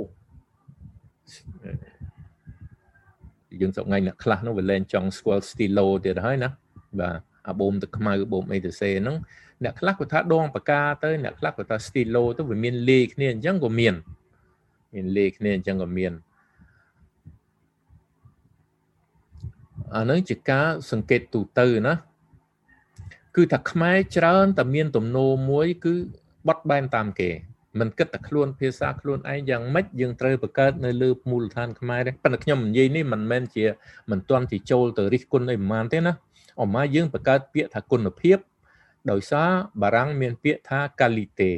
យើងសប្ងៃអ្នកខ្លះនោះវាលែងចង់ស្គាល់ stylo ទៀតហើយណាបាទអាបូមទឹកខ្មៅបូមអីទៅសេហ្នឹងអ្នកខ្លះគាត់ថាដងបកាទៅអ្នកខ្លះគាត់ថា stylo ទៅវាមានលេគ្នាអញ្ចឹងក៏មានមានលេគ្នាអញ្ចឹងក៏មានអានឹងជាការសង្កេតទូទៅណាគឺថាខ្មែរច្រើនតែមានទំនោរមួយគឺបត់បែនតាមគេមិនគិតតែខ្លួនភាសាខ្លួនឯងយ៉ាងម៉េចយើងត្រូវបង្កើតនៅលើមូលដ្ឋានខ្មែរទេប៉ុន្តែខ្ញុំនិយាយនេះមិនមែនជាមិនទាន់ទីចូលទៅរិះគន់អីប្រហែលទេណាអមយើងបង្កើតពាក្យថាគុណភាពដោយសារបារាំងមានពាក្យថា qualité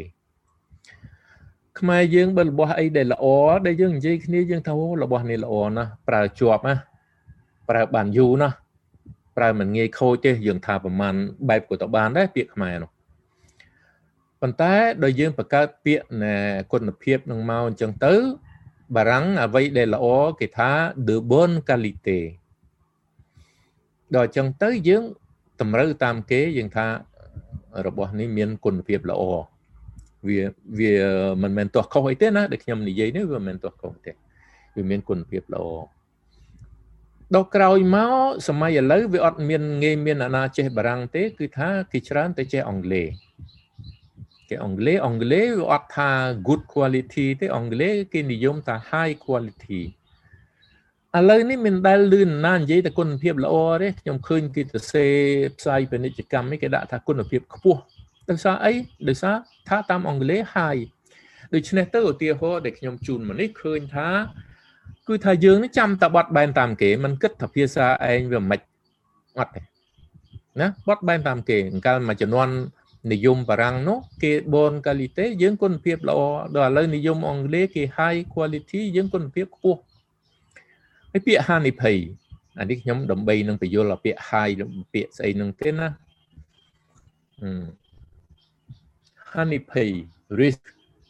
ខ្មែរយើងបើរបស់អីដែលល្អដែលយើងនិយាយគ្នាយើងថាអូរបស់នេះល្អណាស់ប្រើជាប់ណាប្រើបានយូរណាស់ប្រើមិនងាយខូចទេយើងថាប្រហែលបែបក៏ទៅបានដែរពាក្យខ្មែរនោះប៉ុន្តែដោយយើងបង្កើតពាក្យណែគុណភាពនឹងមកអញ្ចឹងទៅបារាំងអ្វីដែលល្អគេថា de bonne qualité ដល់អញ្ចឹងទៅយើងតម្រូវតាមគេយើងថារបស់នេះមានគុណភាពល្អវាវាមិនមែនទោះខុសអីទេណាដែលខ្ញុំនិយាយនេះវាមិនមែនទោះខុសទេវាមានគុណភាពល្អដល់ក្រោយមកសម័យឥឡូវវាអត់មានងាយមានអាណាចេះបារាំងទេគឺថាគេច្រើនតែចេះអង់គ្លេសគេអង់គ្លេសអង់គ្លេសវាអត់ថា good quality ទេអង់គ្លេសគេនិយមថា high quality ឥឡូវនេះមិនដែលលឿនណានិយាយតែគុណភាពល្អទេខ្ញុំឃើញគេទៅសេផ្សាយពាណិជ្ជកម្មនេះគេដាក់ថាគុណភាពខ្ពស់ដោយសារអីដោយសារថាតាមអង់គ្លេស high ដូច្នេះទៅឧទាហរណ៍ដែលខ្ញុំជូនមកនេះឃើញថាគឺថាយើងនេះចាំតែបត់បែនតាមគេមិនគិតថាភាសាឯងវាមិនអត់ទេណាបត់បែនតាមគេអង្កលមួយចំនួននិយមបារាំងនោះគេ bonne qualité យើងគុណភាពល្អដល់ឥឡូវនិយមអង់គ្លេសគេ high quality យើងគុណភាពខ្ពស់ហើយពាក្យហានិភ័យអានេះខ្ញុំដើម្បីនឹងបញ្យល់ពាក្យ high ពាក្យស្អីនឹងទេណាហានិភ័យ risk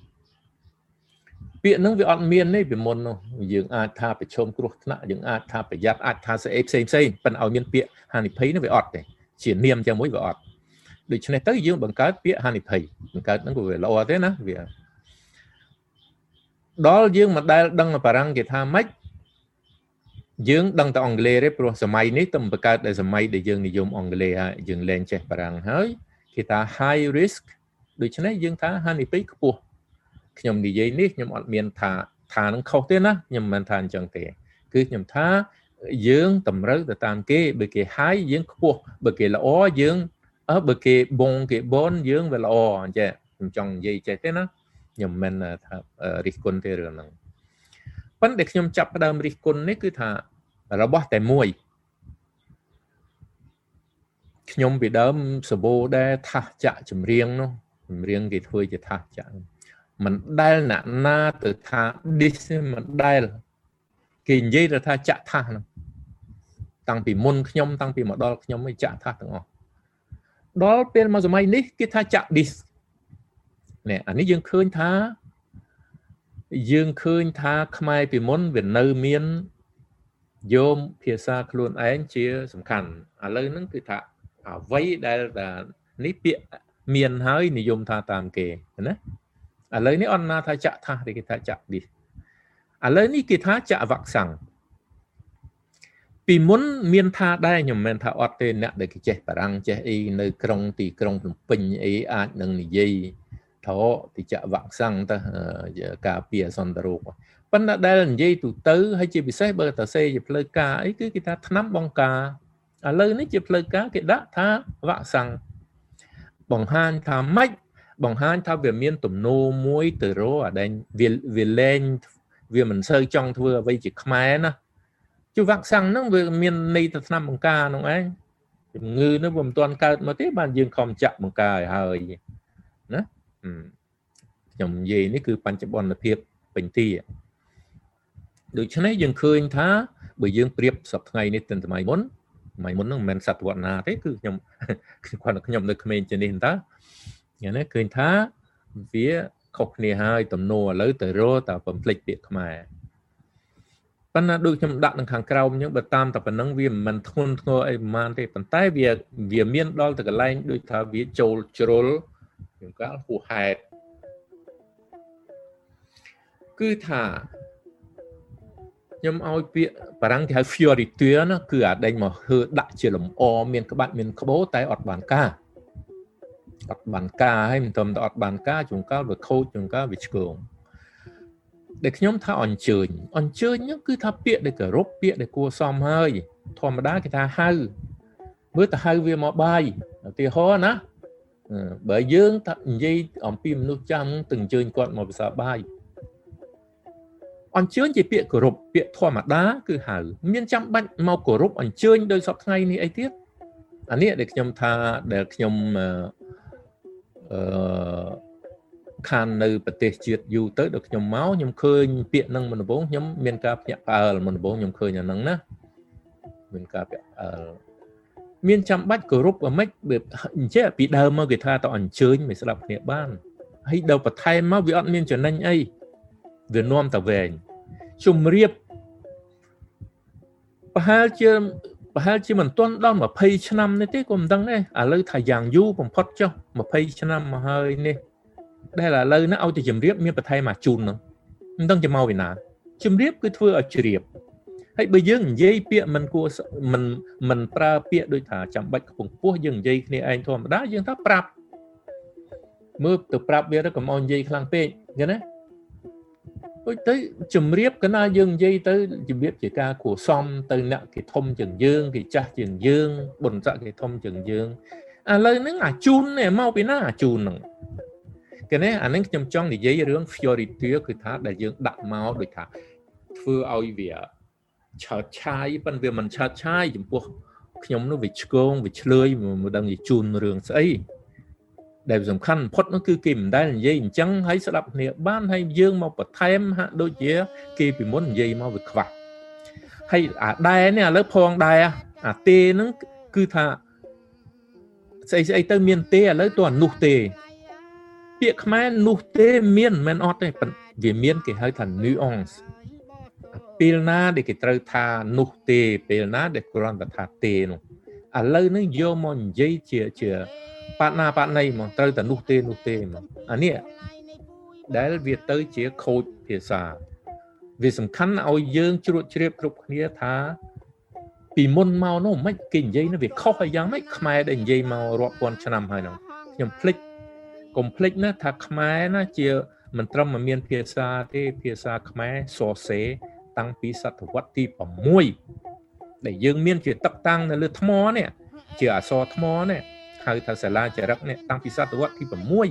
ពាក្យហ្នឹងវាអត់មានទេពីមុននោះយើងអាចថាប្រឈមគ្រោះថ្នាក់យើងអាចថាប្រយ័ត្នអាចថាស្អីផ្សេងផ្សេងប៉ុន្តែឲ្យមានពាក្យហានិភ័យនោះវាអត់ទេជានាមយ៉ាងមួយវាអត់ដូច្នេះទៅយើងបង្កើតពាក្យហានិភ័យបង្កើតហ្នឹងក៏វាល្អទេណាវាដល់យើងមិនដែលដឹងបារាំងគេថាម៉េចយើងដឹងតែអង់គ្លេសទេព្រោះសម័យនេះទៅបង្កើតតែសម័យដែលយើងនិយមអង់គ្លេសហើយយើងលែងចេះបារាំងហើយគេថា high risk ដូច្នេះយើងថាហានិភ័យខ្ពស់ខ្ញុំនិយាយនេះខ្ញុំអត់មានថាថានឹងខុសទេណាខ្ញុំមិនមែនថាអញ្ចឹងទេគឺខ្ញុំថាយើងតម្រូវទៅតាមគេបើគេ high យើងខ្ពស់បើគេល្អយើងអើបើគេបងគេបនយើងវាល្អអញ្ចឹងខ្ញុំចង់និយាយចេះទេណាខ្ញុំមិនថារិះគន់ទេរឿងហ្នឹងប៉ុន្តែខ្ញុំចាប់ផ្ដើមរិះគន់នេះគឺថារបស់តែមួយខ្ញុំពីដើមសបោដែរថាសចាក់ចម្រៀងនោះចម្រៀងគេធ្វើជាថាសចាក់មិនដែលអ្នកណាទៅថា dis មិនដែលគេនិយាយទៅថាចាក់ថាសហ្នឹងតាំងពីមុនខ្ញុំតាំងពីមកដល់ខ្ញុំឯងចាក់ថាសទាំងអស់ដល់ពេលមកសម័យនេះគេថាចាក់ dis នេះអានេះយើងឃើញថាយើងឃើញថាខ្មែរពីមុនវានៅមានយោមភាសាខ្លួនឯងជាសំខាន់ឥឡូវហ្នឹងគឺថាអ្វីដែលនេះពាក្យមានហើយនិយមថាតាមគេណាឥឡូវនេះអត់ណាថាចាក់ថាសទេគេថាចាក់ dis ឥឡូវនេះគេថាចាក់វ៉ាក់សាំងពីមុនមានថាដែរខ្ញុំមិនមែនថាអត់ទេអ្នកដែលគេចេះបារាំងចេះអីនៅក្រុងទីក្រុងភ្នំពេញអីអាចនឹងនិយាយថាទីចាក់វ៉ាក់សាំងទៅការពារអសន្នរោគប៉ុន្តែដែលនិយាយទូទៅហើយជាពិសេសបើតាសេជាផ្លូវការអីគឺគេថាថ្នាំបង្ការឥឡូវនេះជាផ្លូវការគេដាក់ថាវ៉ាក់សាំងបង្ហាញថាម៉េចបង្ហាញថាវាមានទំនោរមួយទៅរកអាដែលវាវាលែងវាមិនសូវចង់ធ្វើអ្វីជាខ្មែរណាជួវ៉ាក់សាំងហ្នឹងវាមានន័យទៅថ្នាំបង្ការហ្នឹងឯងជំងឺនោះវាមិនទាន់កើតមកទេបានយើងខំចាក់បង្ការឲ្យហើយណាខ្ញុំនិយាយនេះគឺបញ្ចបនភាពពេញទីដូច្នេះយើងឃើញថាបើយើងប្រៀបសប្តាហ៍ថ្ងៃនេះទៅសម័យមុនសម័យមុនហ្នឹងមិនមែនសតវត្សណាទេគឺខ្ញុំគាត់ខ្ញុំនៅក្មេងជានេះតើញ៉ាំណាឃើញថាវាខុសគ្នាហើយទំនោរឥឡូវទៅរកតែបំភ្លេចពាក្យខ្មែរប៉ុន្តែដូចខ្ញុំដាក់នៅខាងក្រោមអញ្ចឹងបើតាមតែប៉ុណ្ណឹងវាមិនធ្ងន់ធ្ងរអីប្រហែលទេប៉ុន្តែវាវាមានដល់ទៅកន្លែងដូចថាវាចូលជ្រុលខ្ញុំកាលហួសហេតុគឺថាខ្ញុំឲ្យពាក្យបារាំងគេហៅ fioriture ណាគឺអាដេញមកហឺដាក់ជាលំអមានក្បាច់មានក្បូរតែអត់បានការអត់បានការហើយមិនត្រឹមតែអត់បានការជួនកាលវាខូចជួនកាលវាឆ្គងដែលខ្ញុំថាអញ្ជើញអញ្ជើញហ្នឹងគឺថាពាក្យដែលគោរពពាក្យដែលគួរសមហើយធម្មតាគេថាហៅមើលទៅហៅវាមកបាយឧទាហរណ៍ណាបើយើងថានិយាយអំពីមនុស្សចាំទៅអញ្ជើញគាត់មកពិសាបាយអញ្ជើញជាពាក្យគោរពពាក្យធម្មតាគឺហៅមានចាំបាច់មកគោរពអញ្ជើញដោយសពថ្ងៃនេះអីទៀតអានេះដែលខ្ញុំថាដែលខ្ញុំអឺខាននៅប្រទេសជាតិយូរទៅដល់ខ្ញុំមកខ្ញុំឃើញពាក្យនឹងមុនដំបូងខ្ញុំមានការភ្ញាក់ផ្អើលមុនដំបូងខ្ញុំឃើញអាហ្នឹងណាមានការភ្ញាក់ផ្អើលមានចាំបាច់គោរពអ្មិចអញ្ចឹងពីដើមមកគេថាតើអញ្ជើញមិនស្ដាប់គ្នាបានហើយដល់បន្ថែមមកវាអត់មានចំណេញអីវានាំតែវែងជំរាបប្រហែលជាប្រហែលជាមិនទាន់ដល់20ឆ្នាំនេះទេក៏មិនដឹងដែរឥឡូវថាយ៉ាងយូរបំផុតចុះ20ឆ្នាំមកហើយនេះដែលឥឡូវនេះឲ្យតែជំរាបមានបន្ថែមមកជូនហ្នឹងមិនដឹងជាមកពីណាជំរាបគឺធ្វើឲ្យជ្រាបហើយបើយើងនិយាយពាក្យមិនគួរមិនមិនប្រើពាក្យដូចថាចាំបាច់ខ្ពង់ខ្ពស់យើងនិយាយគ្នាឯងធម្មតាយើងថាប្រាប់មើលទៅប្រាប់វាទៅកុំឲ្យនិយាយខ្លាំងពេកឃើញណាដូចទៅជំរាបកណាយើងនិយាយទៅជំរាបជាការគួរសមទៅអ្នកគេធំជាងយើងគេចាស់ជាងយើងបុណ្យស័ក្តិគេធំជាងយើងឥឡូវហ្នឹងអាជូននេះមកពីណាអាជូនហ្នឹងគេណាអាហ្នឹងខ្ញុំចង់និយាយរឿង Fiority គឺថាដែលយើងដាក់មកដូចថាធ្វើឲ្យវាឆើតឆាយប៉ុន្តែវាមិនឆើតឆាយចំពោះខ្ញុំនោះវាឆ្កងវាឆ្លើយមិនដឹងនិយាយជូនរឿងស្អីដែលសំខាន់បំផុតនោះគឺគេមិនដែលនិយាយអញ្ចឹងហើយស្ដាប់គ្នាបានហើយយើងមកបន្ថែមហាក់ដូចជាគេពីមុននិយាយមកវាខ្វះហើយអាដែរនេះឥឡូវផងដែរអាទេហ្នឹងគឺថាស្អីស្អីទៅមានទេឥឡូវទៅអានោះទេពាក្យខ្មែរនោះទេមានមិនអត់ទេវាមានគេហៅថា nuance ពេលណាដែលគេត្រូវថានោះទេពេលណាដែលគ្រាន់តែថាទេនោះឥឡូវនេះយកមកនិយាយជាជាបាត់ណាបាត់ណីមកត្រូវតែនោះទេនោះទេមកអានេះដែលវាទៅជាខូចភាសាវាសំខាន់ឲ្យយើងជ្រួតជ្រាបគ្រប់គ្នាថាពីមុនមកនោះមិនគេនិយាយនោះវាខុសហើយយ៉ាងម៉េចខ្មែរដែលនិយាយមករាប់ពាន់ឆ្នាំហើយនោះខ្ញុំភ្លេចកុំភ្លេចណាថាខ្មែរណាជាមិនត្រឹមតែមានភាសាទេភាសាខ្មែរសរសេរតាំងពីសតវត្សទី6ដែលយើងមានជាទឹកតាំងនៅលើថ្មនេះជាអក្សរថ្មនេះហៅថាសាលាចរិកនេះតាំងពីសតវត្សទី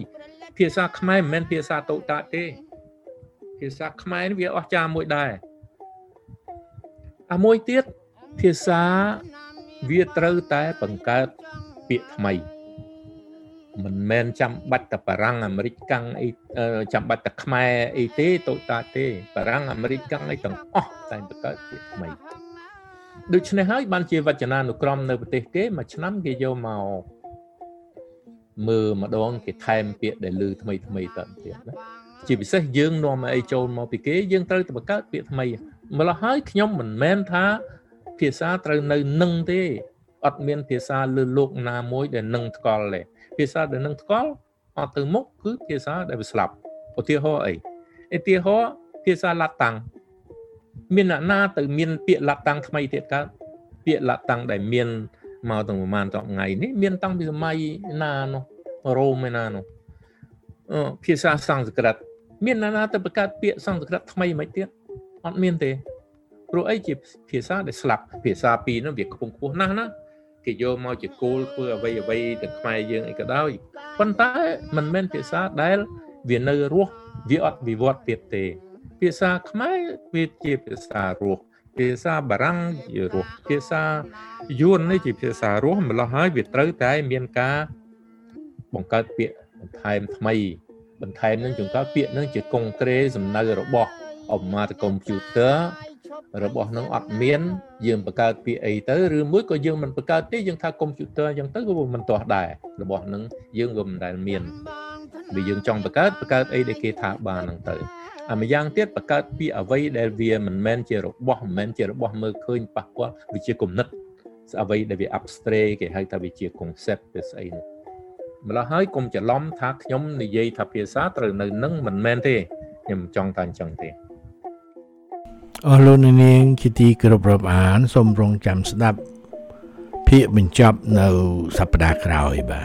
6ភាសាខ្មែរមិនមែនភាសាតូចតាចទេភាសាខ្មែរនេះវាអស្ចារ្យមួយដែរអាមួយទៀតភាសាវាត្រូវតែបង្កើតពាក្យថ្មីមិនមែនចាំបាច់តែបារាំងអាមេរិកកាំងអីចាំបាច់តែខ្មែរអីទេតូចតាចទេបារាំងអាមេរិកកាំងអីទាំងអស់តែបង្កើតពាក្យថ្មីដូច្នេះហើយបានជាវចនានុក្រមនៅប្រទេសគេមួយឆ្នាំគេយកមកមើលម្ដងគេថែមពាក្យដែលឮថ្មីថ្មីទៅទៀតណាជាពិសេសយើងនាំអីចូលមកពីគេយើងត្រូវតែបង្កើតពាក្យថ្មីម្ល៉េះហើយខ្ញុំមិនមែនថាភាសាត្រូវនៅនឹងទេអត់មានភាសាលើលោកណាមួយដែលនឹងថ្កល់ទេភាសាដែលនឹងថ្កល់អត់ទៅមុខគឺភាសាដែលវាស្លាប់ឧទាហរណ៍អីឧទាហរណ៍ភាសាឡាតាំងមានអ្នកណាទៅមានពាក្យឡាតាំងថ្មីទៀតកើតពាក្យឡាតាំងដែលមានមកតាំងប្រហែលតថ្ងៃនេះមានតាំងពីសម័យណានោះរ៉ូមណានោះភាសាសំស្ក្រឹតមានអ្នកណាទៅបង្កើតពាក្យសំស្ក្រឹតថ្មីមិនទៀតអត់មានទេព្រោះអីជាភាសាដែលស្លាប់ភាសាពីរនោះវាខ្ពង់ខ្ពស់ណាស់ណាគេយកមកជាគោលធ្វើអ្វីអ្វីទាំងខ្មែរយើងអីក៏ដោយប៉ុន្តែមិនមែនភាសាដែលវានៅរស់វាអត់វិវត្តទៀតទេភាសាខ្មែរវាជាភាសារស់ភាសាបារាំងជារស់ភាសាយួននេះជាភាសារស់ម្ល៉េះហើយវាត្រូវតែមានការបង្កើតពាក្យបន្ថែមថ្មីបន្ថែមនឹងជួនកាលពាក្យនឹងជាកុងក្រេសំណៅរបស់ឧបមាទៅកុំព្យូទ័ររបស់នឹងអត់មានយើងបង្កើតពាក្យអីទៅឬមួយក៏យើងមិនបង្កើតទេយើងថាកុំព្យូទ័រអញ្ចឹងទៅក៏មិនទាស់ដែររបស់នឹងយើងក៏មិនដែលមានវាយើងចង់បង្កើតបង្កើតអីដែលគេថាបានហ្នឹងទៅអាម្យ៉ាងទៀតបង្កើតពាក្យអ្វីដែលវាមិនមែនជារបស់មិនមែនជារបស់មើលឃើញប៉ះពាល់វាជាគំនិតអ្វីដែលវា abstract គេហៅថាវាជា concept វាស្អីនោះម្ល៉េះហើយកុំច្រឡំថាខ្ញុំនិយាយថាភាសាត្រូវនៅនឹងមិនមែនទេខ្ញុំចង់តែអញ្ចឹងទេអស់លោកអ្នកនាងជាទីគោរពរាប់អានសូមរងចាំស្ដាប់ភាគបញ្ចប់នៅសប្តាហ៍ក្រោយបាទ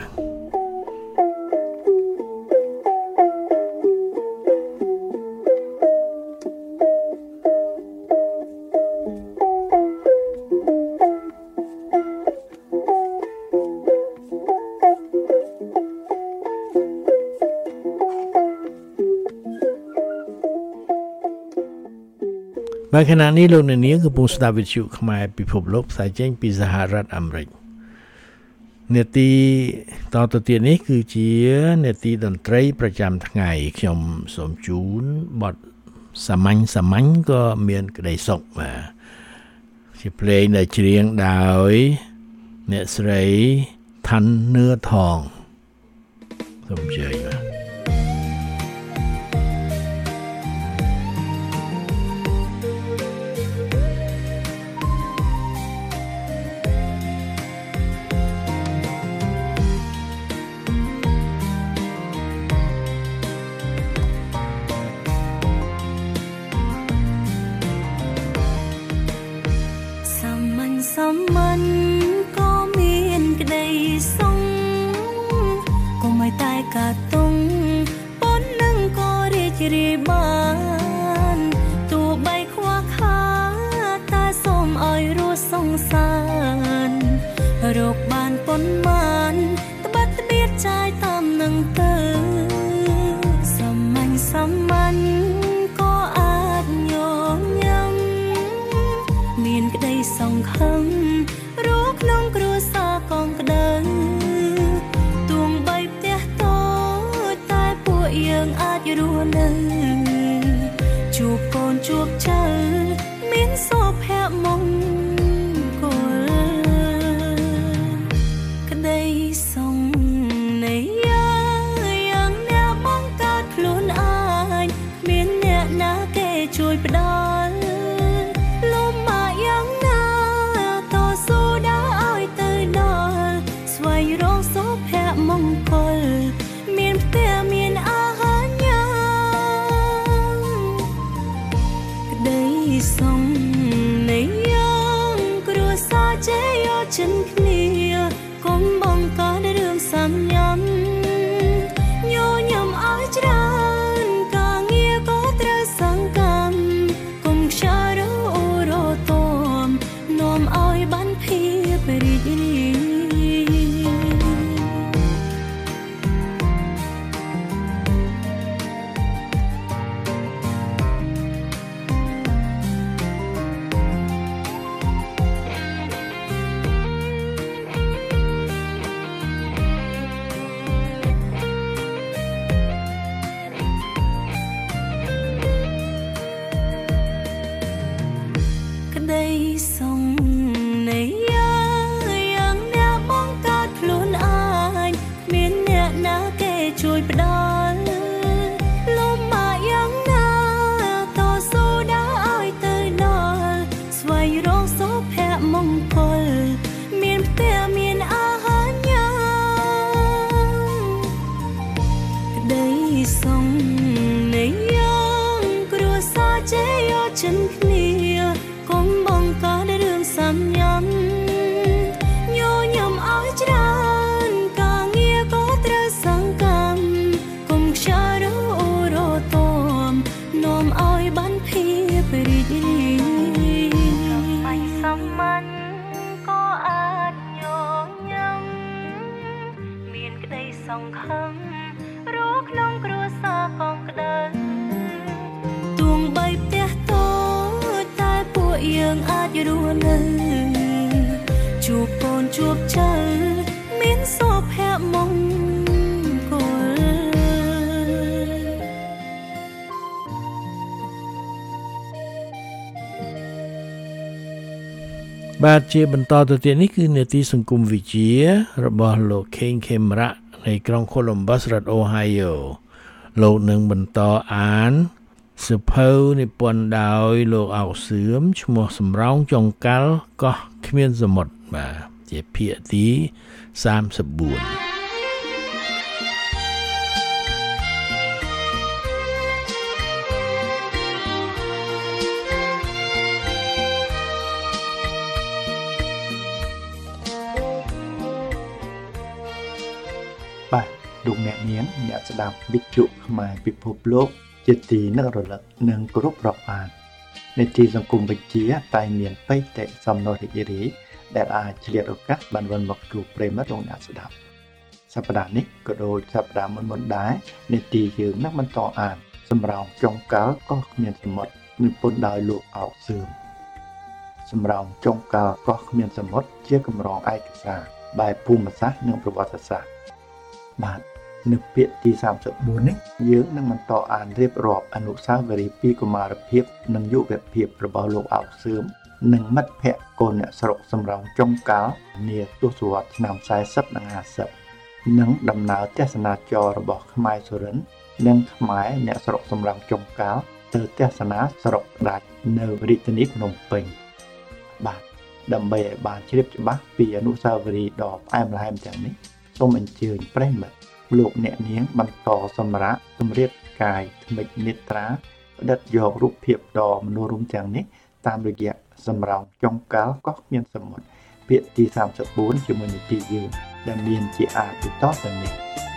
នៅខណៈនេះលោកអ្នកនាងកំពុងស្ដាប់វិទ្យុខ្មែរពិភពលោកផ្សាយចេញពីសហរដ្ឋអាមេរិកនាទីតទៅទៀតនេះគឺជានាទីតន្ត្រីប្រចាំថ្ងៃខ្ញុំសូមជូនបទសាមញ្ញសាមញ្ញក៏មានក្តីសុខបាទជាភ្លេងដែលច្រៀងដោយអ្នកស្រីថាន់នឿថងសូមជើញបាទបាទជាបន្តទៅទៀតនេះគឺនាទីសង្គមវិទ្យារបស់លោក King Khemra នៃក្រុង Columbus រដ្ឋ Ohio លោកនឹងបន្តអានសៀវភៅនិពន្ធដោយលោកអោកសឿមឈ្មោះសម្រោងចុងកាល់កោះគ្មានសមុទ្របាទជាភាគទីសាមសិបបួនបាទលោកអ្នកនាងអ្នកស្ដាប់វិទ្យុខ្មែរពិភពលោកជាទីនឹករលឹកនិងគោរពរាប់អាននីតិសង្គមវិទ្យាតែមានបេតិសំណុរីរីដែលអាចឆ្លៀតឱកាសបានវិលមកជួបប្រិមត្តលោកអ្នកស្ដាប់សប្តាហ៍នេះក៏ដូចសប្តាហ៍មុនមុនដែរនីតិយើងនឹងបន្តអានសម្រោងចុងកាល់កោះគ្មានសមុទ្រនិពន្ធដោយលោកអោកសឿមសម្រោងចុងកាល់កោះគ្មានសមុទ្រជាកម្រងឯកសារបែបភូមិសាស្ត្រនិងប្រវត្តិសាស្ត្របាទនៅពាក្យទីសាមសិបបួននេះយើងនឹងបន្តអានរៀបរាប់អនុស្សាវរីយ៍ពីកុមារភាពនិងយុវភាពរបស់លោកអោកសឿមនិងមិត្តភ័ក្តិកូនអ្នកស្រុកសំរោងចុងកាលនាទសវត្សរ៍ឆ្នាំสี่สิบនិងห้าสิบនិងដំណើរទស្សនាចររបស់ខ្មែរសុរិន្ទនិងខ្មែរអ្នកស្រុកសំរោងចុងកាលទៅទស្សនាស្រុកដាច់នៅរាជធានីភ្នំពេញបាទដើម្បីឲ្យបានជ្រាបច្បាស់ពីអនុស្សាវរីយ៍ដ៏ផ្អែមល្ហែមទាំងនេះសូមអញ្ជើញប្រិយមិត្តលោកអ្នកនាងបន្តសម្រាប់សម្រៀបកាយថ្មិចនេត្រាផ្ដិតយករូបភាពដ៏មនោរម្យទាំងនេះតាមរយៈសំរោងចុងកាលក៏គ្មានសមុទ្រភាគទីសាមសិបbốnជាមួយនីតិយើងដែលមានជាអាចបន្តទៅនេះ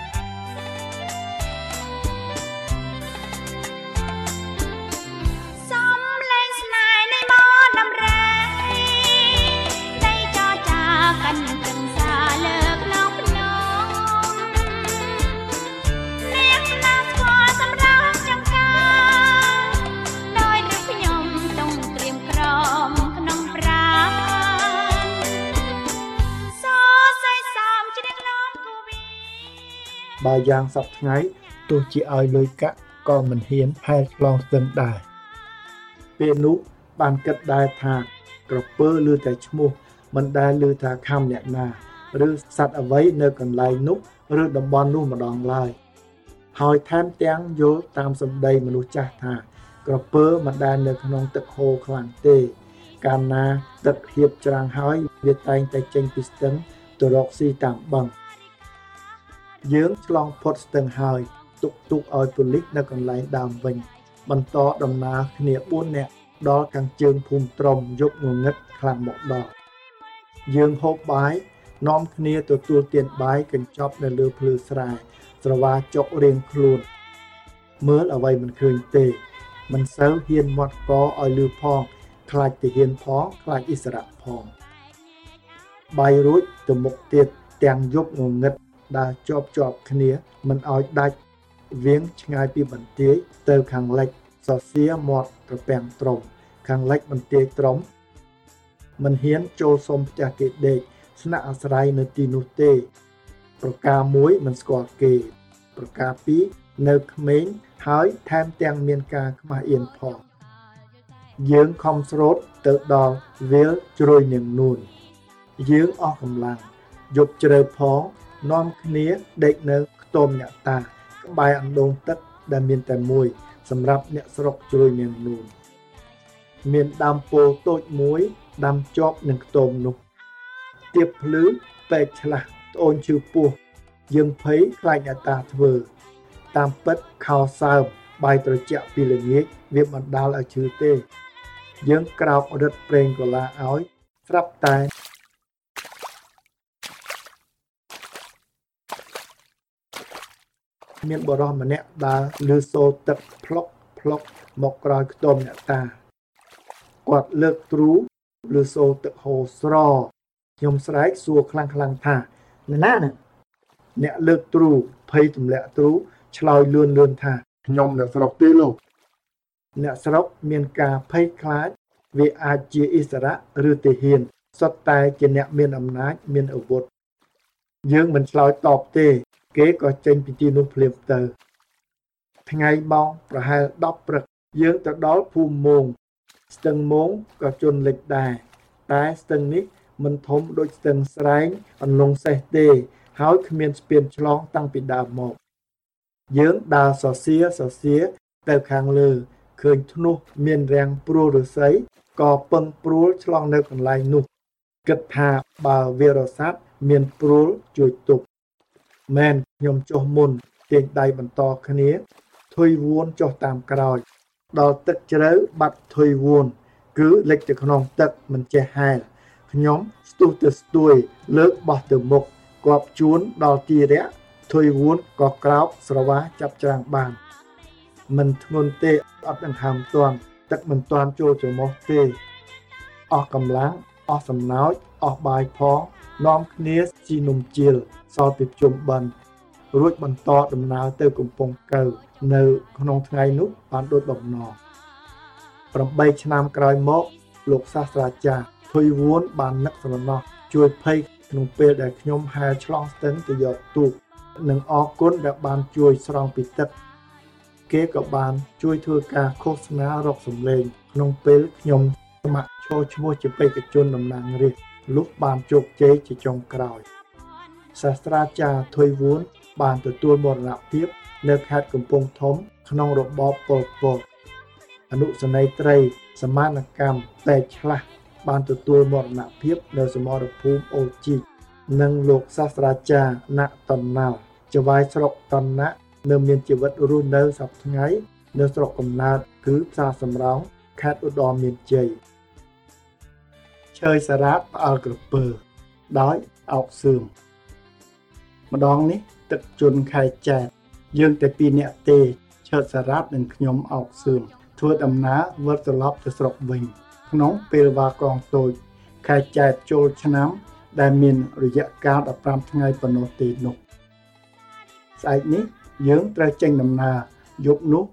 បើយ៉ាងសប្តាហ៍ថ្ងៃទោះជាឲ្យលុយកាក់ក៏មិនហ៊ានហែលឆ្លងស្ទឹងដែរពេលនោះបានគិតដែរថាក្រពើឮតែឈ្មោះមិនដែលឮថាខំអ្នកណាឬសត្វអ្វីនៅកន្លែងនោះឬតំបន់នោះម្ដងឡើយហើយថែមទាំងយល់តាមសម្ដីមនុស្សចាស់ថាក្រពើមិនដែលនៅក្នុងទឹកហូរខ្លាំងទេកាលណាទឹកហៀបច្រាំងហើយវាតែងតែចេញពីស្ទឹងទៅរកស៊ីតាមបឹងយើងឆ្លងផុតស្ទឹងហើយទុកទុកឲ្យប៉ូលីសនៅកន្លែងដើមវិញបន្តដំណើរគ្នាបួននាក់ដល់ខាងជើងភូមិត្រុំយប់ងងឹតខ្លាំងមកដល់យើងហូបបាយនាំគ្នាទទួលទានបាយកញ្ចប់នៅលើភ្លឺស្រែស្រវាចុករៀងខ្លួនមើលអ្វីមិនឃើញទេមិនសូវហ៊ានមាត់កឲ្យលឺផងខ្លាចទាហានផងខ្លាចអិសរៈផងបាយរួចទៅមុខទៀតទាំងយប់ងងឹតដើរជាប់ជាប់គ្នាមិនឲ្យដាច់វៀងឆ្ងាយពីបន្ទាយទៅខាងលិចសសៀមាត់ត្រពាំងត្រុំខាងលិចបន្ទាយត្រុំមិនហ៊ានចូលសុំផ្ទះគេដេកស្នាក់អាស្រ័យនៅទីនោះទេប្រការមួយមិនស្គាល់គេប្រការពីរនៅក្មេងហើយថែមទាំងមានការខ្មាស់អៀនផងយើងខំស្រោតទៅដល់វាលជ្រោយនាងនួនយើងអស់កម្លាំងយប់ជ្រៅផងនាំគ្នាដេកនៅខ្ទមអ្នកតាក្បែរអណ្ដូងទឹកដែលមានតែមួយសម្រាប់អ្នកស្រុកជ្រោយនាងនួនមានដើមពោធិ៍តូចមួយដាំជាប់នឹងខ្ទមនោះទៀបភ្លឺពេកឆ្លាស់ត្អូនឈឺពោះយើងភ័យខ្លាចអ្នកតាធ្វើតាមពិតខោសើមបាយត្រជាក់ពីល្ងាចវាបណ្ដាលឲ្យឈឺទេយើងក្រោករឹតប្រេងកូឡាឲ្យស្រាប់តែមានបរិះម្នាក់ដើរលឺសូរទឹកផ្លុកផ្លុកមកក្រោយខ្ទមអ្នកតាគាត់លើកទ្រូលឺសូរទឹកហូរស្រខ្ញុំស្រែកសួរខ្លាំងខ្លាំងថាណាណាអ្នកលើកទ្រូភ័យទម្លាក់ទ្រូឆ្លើយលឿនលឿនថាខ្ញុំអ្នកស្រុកទេលោកអ្នកស្រុកមានការភ័យខ្លាចវាអាចជាអិសរៈឬទាហានសុទ្ធតែជាអ្នកមានអំណាចមានអាវុធយើងមិនឆ្លើយតបទេគេក៏ចេញពីទីនោះភ្លាមទៅថ្ងៃម៉ោងប្រហែលដប់ព្រឹកយើងទៅដល់ភូមិមោងស្ទឹងមោងក៏ជន់លិចដែរតែស្ទឹងនេះមិនធំដូចស្ទឹងស្រែងអន្លង់សេះទេហើយគ្មានស្ពានឆ្លងតាំងពីដើមមកយើងដើរសសៀសសៀទៅខាងលើឃើញធ្នោះមានរាំងព្រួលឫស្សីក៏ពឹងព្រួលឆ្លងនៅកន្លែងនោះគិតថាបើវារស័ព្ទមានព្រួលជួយទប់មែនខ្ញុំចុះមុនទាញដៃបន្តគ្នាធុយវួនចុះតាមក្រោយដល់ទឹកជ្រៅបាត់ធុយវួនគឺលិចទៅក្នុងទឹកមិនចេះហែលខ្ញុំស្ទុះទៅស្ទួយលើកបោះទៅមុខគប់ជួនដល់ទីរយៈធុយវួនក៏ក្រោកស្រវាចាប់ច្រាំងបានមិនធ្ងន់ទេអត់ដង្ហើមទាន់ទឹកមិនទាន់ចូលច្រមុះទេអស់កម្លាំងអស់សំណោចអស់បាយផងនាំគ្នាជីនំជៀលសល់ពីជុំបិណ្ឌរួចបន្តដំណើរទៅកំពង់កៅនៅក្នុងថ្ងៃនោះបានដូចបំណង8ឆ្នាំក្រោយមកលោកសាស្ត្រាចារ្យធុយវួនបាននឹកស្រណោះជួយភ័យក្នុងពេលដែលខ្ញុំហែលឆ្លងស្ទឹងទៅយកទូកនិងអរគុណដែលបានជួយស្រង់ពីទឹកគេក៏បានជួយធ្វើការឃោសនារកសម្លេងក្នុងពេលខ្ញុំស្ម័គ្រឈចូលឈ្មោះជាបេក្ខជនតំណាងរាស្ត្រលុះបានជោគជ័យជាចុងក្រោយសាស្ត្រាចារ្យថុយវួនបានទទួលមរណភាពនៅខេត្តកំពង់ធំក្នុងរបបប៉ុលពតអនុសេនីយ៍ត្រីសមានកម្មតែឆ្លាស់បានទទួលមរណភាពនៅសមរភូមិអូជីកនិងលោកសាស្ត្រាចារ្យណតណ្ណាល់ចវាយស្រុកតណ្ណៈនៅមានជីវិតរស់នៅសប្តាហ៍ថ្ងៃនៅស្រុកកំណើតគឺផ្សារសំរោងខេត្តឧត្តរមានជ័យឈើសារ៉ាតផ្អើលក្រពើដោយអោកសឿមម្ដងនេះទឹកជន់ខែចែកយើងតែពីរនាក់ទេឈើសារ៉ាតនិងខ្ញុំអោកសឿមធ្វើដំណើរវិលត្រឡប់ទៅស្រុកវិញក្នុងពេលវ៉ាកងតូចខែចែកចូលឆ្នាំដែលមានរយៈកាលដប់ប្រាំថ្ងៃប៉ុណ្ណោះទេនោះស្អែកនេះយើងត្រូវចេញដំណើរយប់នោះ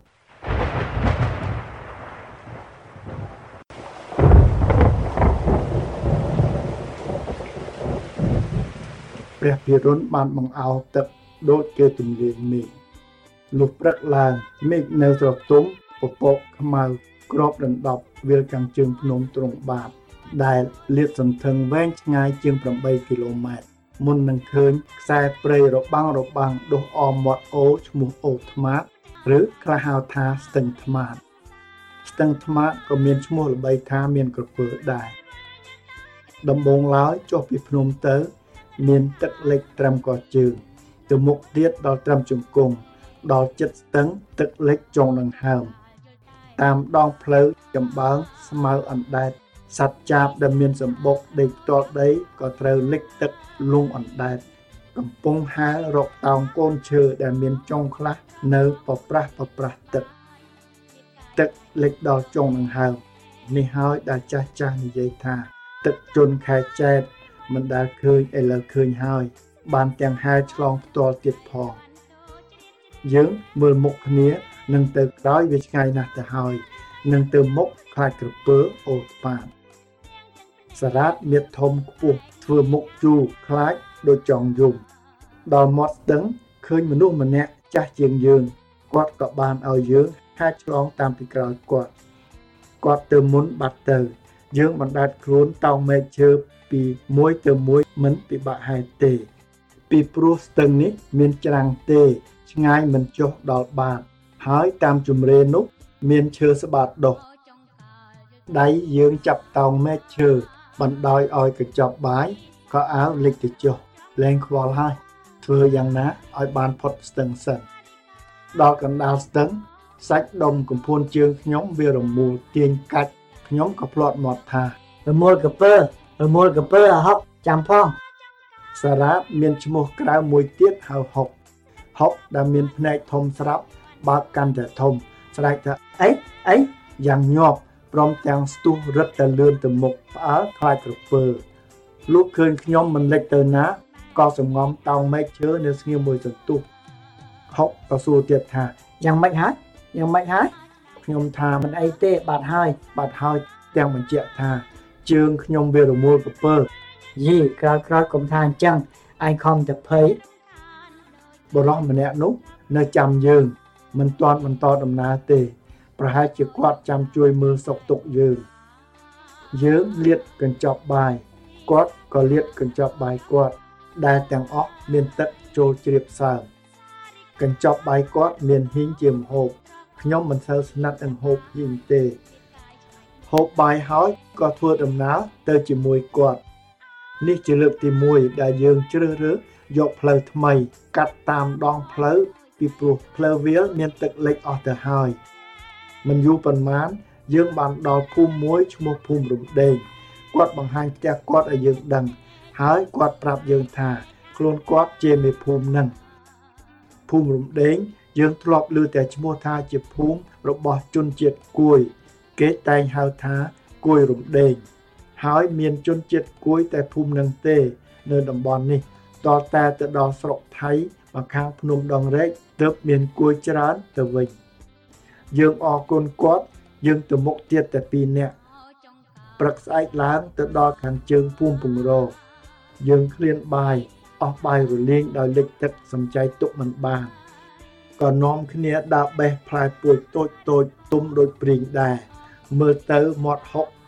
ព្រះភិរុនបានបង្អោរទឹកដូចជាទន្លេមេឃលុះព្រឹកឡើងមេឃនៅស្រទុំពពកខ្មៅក្របដណ្ដប់វាលខាងជើងភ្នំទ្រង់បាតដែលលាតសន្ធឹងវែងឆ្ងាយជាងប្រាំបីគីឡូម៉ែត្រមុននឹងឃើញខ្សែព្រៃរបាំងរបាំងដុះអមមាត់អូឈ្មោះអូថ្មាតឬខ្លះហៅថាស្ទឹងថ្មាតស្ទឹងថ្មាតក៏មានឈ្មោះល្បីថាមានក្រពើដែរដំបូងឡើយចុះពីភ្នំទៅមានទឹកលិចត្រឹមកជើងទៅមុខទៀតដល់ត្រឹមជង្គង់ដល់ចិត្តស្ទឹងទឹកលិចចុងដង្ហើមតាមដងផ្លូវចំបើងស្មៅអណ្ដែតសត្វចាបដែលមានសម្បុកដេកផ្ទាល់ដីក៏ត្រូវលិចទឹកលង់អណ្ដែតកំពុងហែលរកតោងកូនឈើដែលមានចុងខ្លះនៅប្រប្រាស់ប្រប្រាស់ទឹកទឹកលិចដល់ចុងដង្ហើមនេះហើយដែលចាស់ចាស់និយាយថាទឹកជន់ខែចែកមិនដែលឃើញឥឡូវឃើញហើយបានទាំងហែលឆ្លងផ្ទាល់ទៀតផងយើងមើលមុខគ្នានឹងទៅក្រោយវាឆ្ងាយណាស់ទៅហើយនឹងទៅមុខខ្លាចក្រពើអូស្ប៉ាតសារ៉ាតមៀតធំខ្ពស់ធ្វើមុខជូរខ្លាចដូចចង់យំដល់មាត់ស្ទឹងឃើញមនុស្សម្នាក់ចាស់ជាងយើងគាត់ក៏បានឲ្យយើងហែលឆ្លងតាមពីក្រោយគាត់គាត់ទៅមុនបាត់ទៅយើងបណ្ដែតខ្លួនតោងមែកឈើពីមួយទៅមួយមិនពិបាកហែលទេពីព្រោះស្ទឹងនេះមានច្រាំងទេឆ្ងាយមិនចុះដល់បាតហើយតាមជម្រេនោះមានឈើស្បាតដុះដៃយើងចាប់តោងមែកឈើបណ្ដោយឲ្យកញ្ចប់បាយក៏អាវលិចទៅចុះលែងខ្វល់ហើយធ្វើយ៉ាងណាឲ្យបានផុតស្ទឹងសិនដល់កណ្ដាលស្ទឹងសាច់ដុំកំភួនជើងខ្ញុំវារមូលទាញកាច់ខ្ញុំក៏ភ្លាត់មាត់ថារមូលកពើរមូលកពើអាហុកចាំផងសារ៉ាតមានឈ្មោះក្រៅមួយទៀតហៅហុកហុកដែលមានភ្នែកធំស្រាប់បើកកាន់តែធំស្រែកថាអីអីយ៉ាងញាប់ព្រមទាំងស្ទុះរឹតតែលឿនទៅមុខផ្អើលខ្លាចក្រពើលុះឃើញខ្ញុំមិនលិចទៅណាក៏សងំតោងមែកឈើនៅស្ងៀមមួយសន្ទុះហុកក៏សួរទៀតថាយ៉ាងម៉េចហើយយ៉ាងម៉េចហើយខ្ញុំថាមិនអីទេបាត់ហើយបាត់ហើយទាំងបញ្ជាក់ថាជើងខ្ញុំវារមូលក្រពើយីក្រោយក្រោយកុំថាអញ្ចឹងឯងខំតែភ័យបរិះម្នាក់នោះនៅចាំយើងមិនទាន់បន្តដំណើរទេប្រហែលជាគាត់ចាំជួយមើលសុខទុក្ខយើងយើងលាតកញ្ចប់បាយគាត់ក៏លាតកញ្ចប់បាយគាត់ដែលទាំងអស់មានទឹកចូលជ្រាបសើមកញ្ចប់បាយគាត់មានហ៊ីងជាម្ហូបខ្ញុំមិនសូវស្និទ្ធនឹងហូបហ៊ីងទេហូបបាយហើយក៏ធ្វើដំណើរទៅជាមួយគាត់នេះជាលើកទីមួយដែលយើងជ្រើសរើសយកផ្លូវថ្មីកាត់តាមដងផ្លូវពីព្រោះផ្លូវវាលមានទឹកលិចអស់ទៅហើយមិនយូរប៉ុន្មានយើងបានដល់ភូមិមួយឈ្មោះភូមិរំដេងគាត់បង្ហាញផ្ទះគាត់ឲ្យយើងដឹងហើយគាត់ប្រាប់យើងថាខ្លួនគាត់ជាមេភូមិនឹងភូមិរំដេងយើងធ្លាប់ឮតែឈ្មោះថាជាភូមិរបស់ជនជាតិគួយគេតែងហៅថាគួយរំដេងហើយមានជនជាតិគួយតែភូមិនឹងទេនៅតំបន់នេះតតែទៅដល់ស្រុកថៃមកខាងភ្នំដងរែកទើបមានគួយច្រើនទៅវិញយើងអរគុណគាត់យើងទៅមុខទៀតតែពីរនាក់ព្រឹកស្អែកឡើងទៅដល់ខាងជើងភូមិពងរយើងឃ្លានបាយអស់បាយរលាញដោយលិចទឹកសំចៃទុកមិនបានក៏នាំគ្នាដើរបេះផ្លែពួយតូចតូចទុំដូចព្រីងដែរមើលទៅមាត់ហុក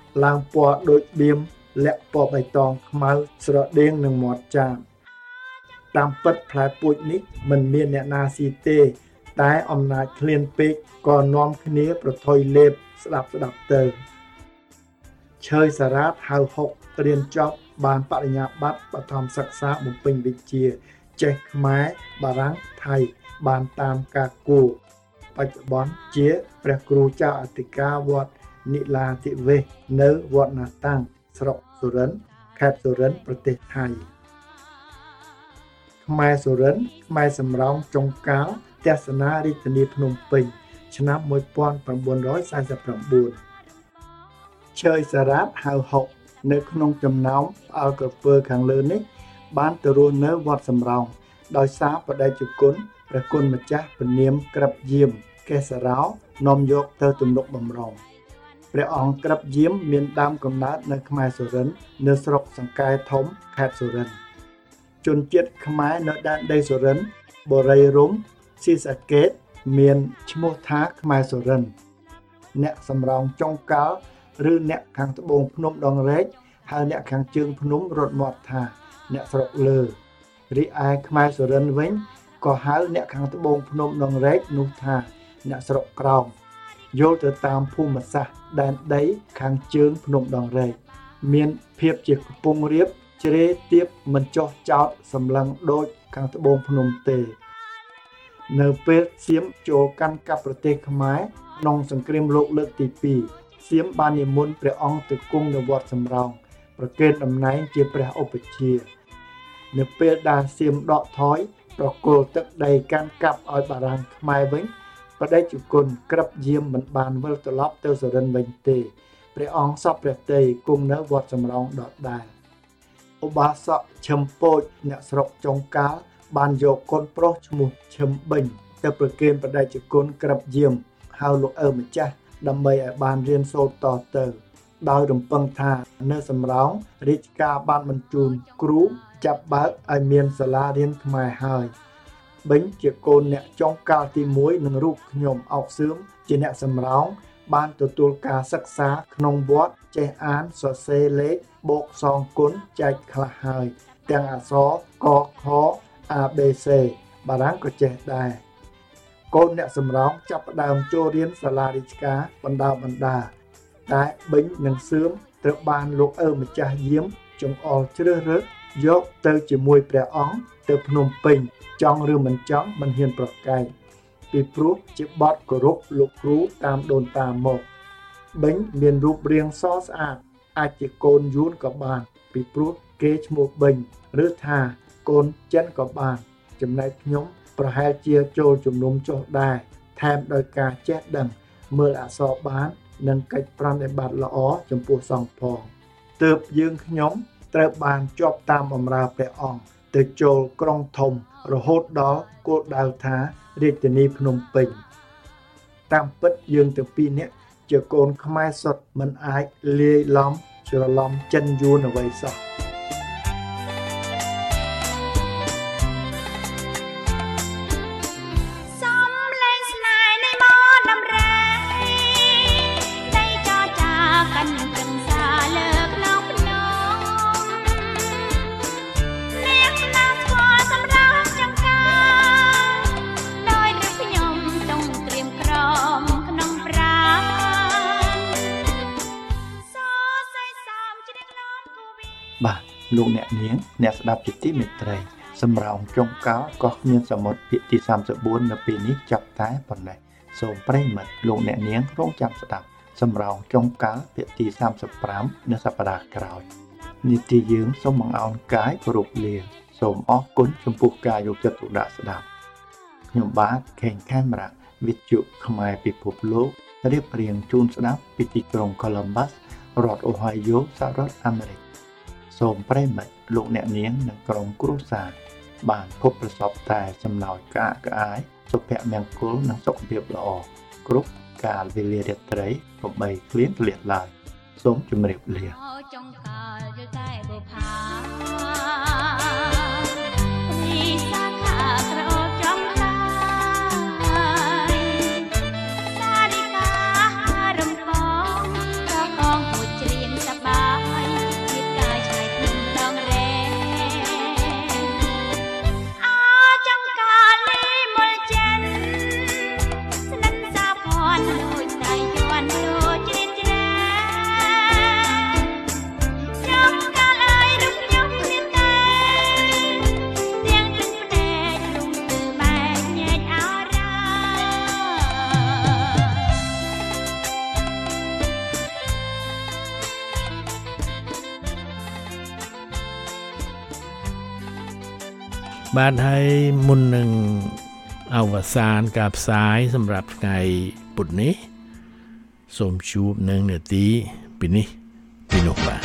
ឡើងពណ៌ដូចបៀមលាក់ពណ៌បៃតងខ្មៅស្រដៀងនឹងមាត់ចាមតាមពិតផ្លែពូជនេះមិនមានអ្នកណាស៊ីទេតែអំណាចឃ្លានពេកក៏នាំគ្នាប្រថុយលេបស្ដាប់ស្ដាប់ទៅឈើសារ៉ាតហៅហុករៀនចប់បានបរិញ្ញាបត្របឋមសិក្សាបំពេញវិជ្ជាចេះខ្មែរបារាំងថៃបានតាមការគួរបច្ចុប្បន្នជាព្រះគ្រូចៅអធិការវត្តនិឡាទិវេសនៅវត្តណាតាំងស្រុកសុរិន្ទខេត្តសុរិន្ទប្រទេសថៃខ្មែរសុរិន្ទខ្មែរសំរោងចុងកាលទស្សនារាជធានីភ្នំពេញឆ្នាំmột nghìn chín trăm bốn mươi chínឈើសារ៉ាតហៅហុកនៅក្នុងចំណោមផ្អើលក្រពើខាងលើនេះបានទៅរស់នៅវត្តសំរោងដោយសារបដិជគុណព្រះគុណម្ចាស់ព្រះនាមក្រឹបយាមកេសរោនាំយកទៅទំនុកបំរុងព្រះអង្គក្រឹបយាមមានដើមកំណើតនៅខ្មែរសុរិន្ទនៅស្រុកសង្កែធំខេត្តសុរិន្ទជនជាតិខ្មែរនៅដែនដីសុរិន្ទបូរីរំស៊ីសាកេតមានឈ្មោះថាខ្មែរសុរិន្ទអ្នកសំរោងចុងកាល់ឬអ្នកខាងត្បូងភ្នំដងរែកហៅអ្នកខាងជើងភ្នំរត់មាត់ថាអ្នកស្រុកលើរីឯខ្មែរសុរិន្ទវិញក៏ហៅអ្នកខាងត្បូងភ្នំដងរែកនោះថាអ្នកស្រុកក្រោមយល់ទៅតាមភូមិសាស្ត្រដែនដីខាងជើងភ្នំដងរែកមានភាពជាកំពង់រាបជ្រេទាបមិនចុះចោតសម្លឹងដូចខាងត្បូងភ្នំទេនៅពេលសៀមចូលកាន់កាប់ប្រទេសខ្មែរក្នុងសង្គ្រាមលោកលើកទីពីរសៀមបាននិមន្តព្រះអង្គទៅគង់នៅវត្តសំរោងប្រគេនតំណែងជាព្រះឧបជានៅពេលដែលសៀមដកថយប្រគល់ទឹកដីកាន់កាប់ឲ្យបារាំងខ្មែរវិញបដិជគុណក្រឹបយាមមិនបានវិលត្រឡប់ទៅសុរិន្ទវិញទេព្រះអង្គសពព្រះតីគង់នៅវត្តសំរោងដដែលឧបាសកឈឹមពោចអ្នកស្រុកចុងកាលបានយកកូនប្រុសឈ្មោះឈឹមបិញទៅប្រគេនបដិជគុណក្រឹបយាមហៅលោកអើម្ចាស់ដើម្បីឲ្យបានរៀនសូត្រតទៅដោយរំពឹងថានៅសំរោងរាជការបានបញ្ជូនគ្រូចាប់បើកឲ្យមានសាលារៀនខ្មែរហើយបិញជាកូនអ្នកចុងកាលទីមួយនឹងរូបខ្ញុំអោកសឿមជាអ្នកសំរោងបានទទួលការសិក្សាក្នុងវត្តចេះអានសរសេរលេខបូកសងគុណចែកខ្លះហើយទាំងអក្សរកខ a b c បារាំងក៏ចេះដែរកូនអ្នកសំរោងចាប់ផ្ដើមចូលរៀនសាលារាជការបណ្ដាបណ្ដាតែបិញនិងសឿមត្រូវបានលោកអើម្ចាស់យាមចង្អុលជ្រើសរើសយកទៅជាមួយព្រះអង្គទៅភ្នំពេញចង់ឬមិនចង់មិនហ៊ានប្រកែកពីព្រោះជាបទគោរពលោកគ្រូតាមដូនតាមកបិញមានរូបរាងសស្អាតអាចជាកូនយួនក៏បានពីព្រោះគេឈ្មោះបិញឬថាកូនចិនក៏បានចំណែកខ្ញុំប្រហែលជាចូលជំនុំចុះដែរថែមដោយការចេះដឹងមើលអក្សរបាននិងកិច្ចប្រតិបត្តិល្អចំពោះសង្ឃផងទើបយើងខ្ញុំត្រូវបានជាប់តាមបម្រើព្រះអង្គទៅចូលក្រុងធំរហូតដល់គោលដៅថារាជធានីភ្នំពេញតាមពិតយើងទាំងពីរនាក់ជាកូនខ្មែរសុទ្ធមិនអាចលាយឡំច្រឡំចិនយួនអ្វីសោះបាទលោកអ្នកនាងអ្នកស្ដាប់ជាទីមេត្រីសម្រាប់ចុងកោក៏គ្មានសមុទ្រភាគទីសាមសិបបួននៅពេលនេះចាប់តែប៉ុណ្ណេះសូមប្រិយមិត្តលោកអ្នកនាងរងចាំស្ដាប់សម្រាប់ចុងកោភាគទីសាមសិបប្រាំនៅសប្ដាហ៍ក្រោយនីតិយើងសូមបង្អោនកាយគោរពលាសូមអរគុណចំពោះការយកចិត្តទុកដាក់ស្ដាប់ខ្ញុំបាទខេងខេមរៈវិទ្យុខ្មែរពិភពលោករៀបរៀងជូនស្ដាប់ពីទីក្រុង Columbus រដ្ឋ Ohio សហរដ្ឋអាមេរិកសូមប្រិយមិត្តលោកអ្នកនាងនិងក្រុមគ្រួសារបានភពប្រសពតែសំណោចក្អាកក្អាយសុភមង្គលនិងសុខភាពល្អគ្រប់កាលវេលារាត្រីកុំបីឃ្លានធ្លាក់ឡើយសូមជម្រាបលាចុងកាលយល់តែបុផាពីសាខាក្រអូបចំឡាយសារិការំបងប្រកងមួយជ្រៀងបាទហើយមុននឹងអវសានការផ្សាយសម្រាប់ថ្ងៃពុធនេះសូមជួបនឹងនាទីពីនេះពីនោះបាទ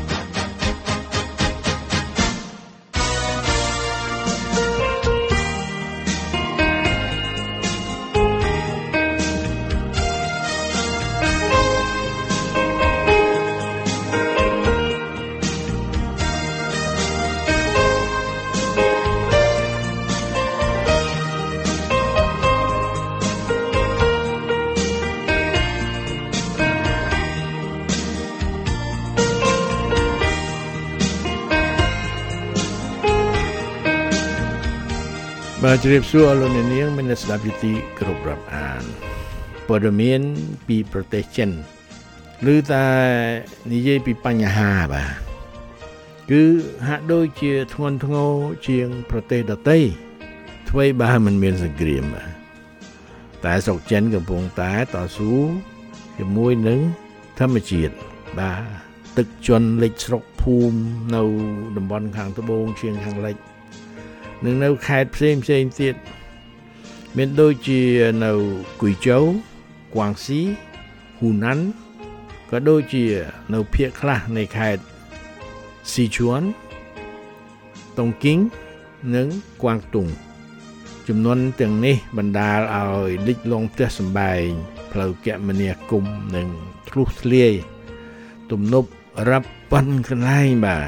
បាទជម្រាបសួរលោកអ្នកនាងមានស្ដាប់យុតិគ្រប់រាប់អានព័ត៌មានពីប្រទេសចិនឬតែនិយាយពីបញ្ហាបាទគឺហាក់ដូចជាធ្ងន់ធ្ងរជាងប្រទេសដទៃអ្វីបើមិនមានសង្គ្រាមបាទតែស្រុកចិនកំពុងតែតស៊ូជាមួយនឹងធម្មជាតិបាទទឹកជន់លិចស្រុកភូមិនៅតំបន់ខាងត្បូងជាងខាងលិចនឹងនៅខេត្តផ្សេងផ្សេងទៀតមានដូចជានៅគុយជូគួងស៊ីហ៊ូណាន់ក៏ដូចជានៅភាគខ្លះនៃខេត្តស៊ីឈួនតុងគីងនិងគួងតុងចំនួនទាំងនេះបណ្ដាលឲ្យលិចលង់ផ្ទះសម្បែងផ្លូវគមនាគមន៍និងធ្លុះធ្លាយទំនប់រាប់ពាន់កន្លែងបាទ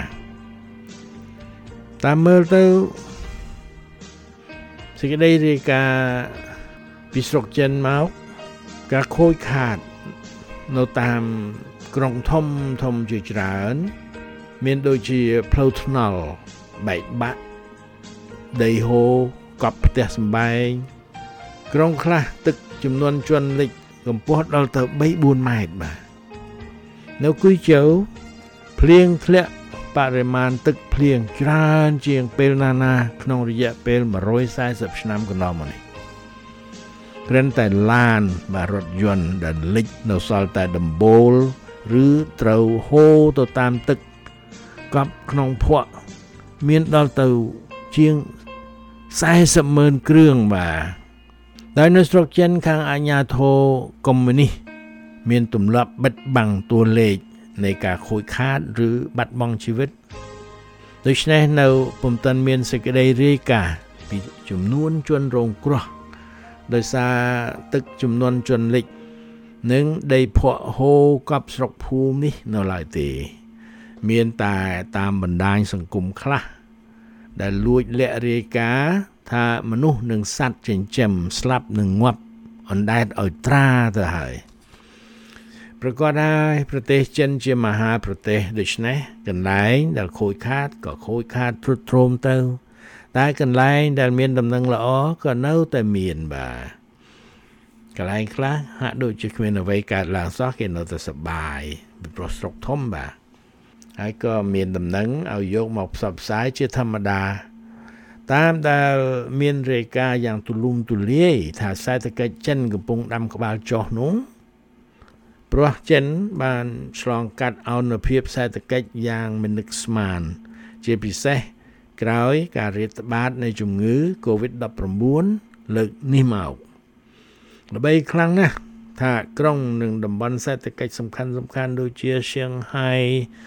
តាមមើលទៅសេចក្តីរាយការណ៍ពីស្រុកចិនមកការខូចខាតនៅតាមក្រុងធំធំជាច្រើនមានដូចជាផ្លូវថ្នល់បែកបាក់ដីហូរកប់ផ្ទះសម្បែងក្រុងខ្លះទឹកចំនួនជន់លិចកម្ពស់ដល់ទៅបីបួនម៉ែត្របាទនៅគុយជូភ្លៀងធ្លាក់បរិមាណទឹកភ្លៀងច្រើនជាងពេលណាណាក្នុងរយៈពេលmột trăm bốn mươiឆ្នាំកន្លងមកនេះគ្រាន់តែឡានបាទរថយន្តដែលលិចនៅសល់តែដំបូលឬត្រូវហូរទៅតាមទឹកកប់ក្នុងភក់មានដល់ទៅជាងสี่สิบម៉ឺនគ្រឿងបាទដោយនៅស្រុកចិនខាងអាជ្ញាធរកុម្មុយនីសមានទម្លាប់បិទបាំងតួលេខនៃការខូចខាតឬបាត់បង់ជីវិតដូច្នេះនៅពុំទាន់មានសេចក្តីរាយការណ៍ពីចំនួនជនរងគ្រោះដោយសារទឹកចំនួនជនលិចនិងដីភក់ហូរកប់ស្រុកភូមិនេះនៅឡើយទេមានតែតាមបណ្ដាញសង្គមខ្លះដែលលួចលាក់រាយការណ៍ថាមនុស្សនិងសត្វចិញ្ចឹមស្លាប់និងងាប់អណ្ដែតឲ្យត្រាទៅហើយប្រកបហើយប្រទេសចិនជាមហាប្រទេសដូច្នេះកន្លែងដែលខូចខាតក៏ខូចខាតទ្រុឌទ្រោមទៅតែកន្លែងដែលមានដំណឹងល្អក៏នៅតែមានបាទកន្លែងខ្លះហាក់ដូចជាគ្មានអ្វីកើតឡើងសោះគេនៅតែសប្បាយពីព្រោះស្រុកធំបាទហើយក៏មានដំណឹងឲ្យយកមកផ្សព្វផ្សាយជាធម្មតាតាមដែលមានរាយការណ៍យ៉ាងទូលំទូលាយថាសេដ្ឋកិច្ចចិនកំពុងដាំក្បាលចុះនោះព្រោះចិនបានឆ្លងកាត់អនុភាពសេដ្ឋកិច្ចយ៉ាងមិននឹកស្មានជាពិសេសក្រោយការរាតត្បាតនៃជំងឺ កូវីដ ដប់ប្រាំបួន លើកនេះមកល្បីខ្លាំងណាស់ថាក្រុងនិងតំបន់សេដ្ឋកិច្ចសំខាន់សំខាន់ដូចជាសៀងហៃ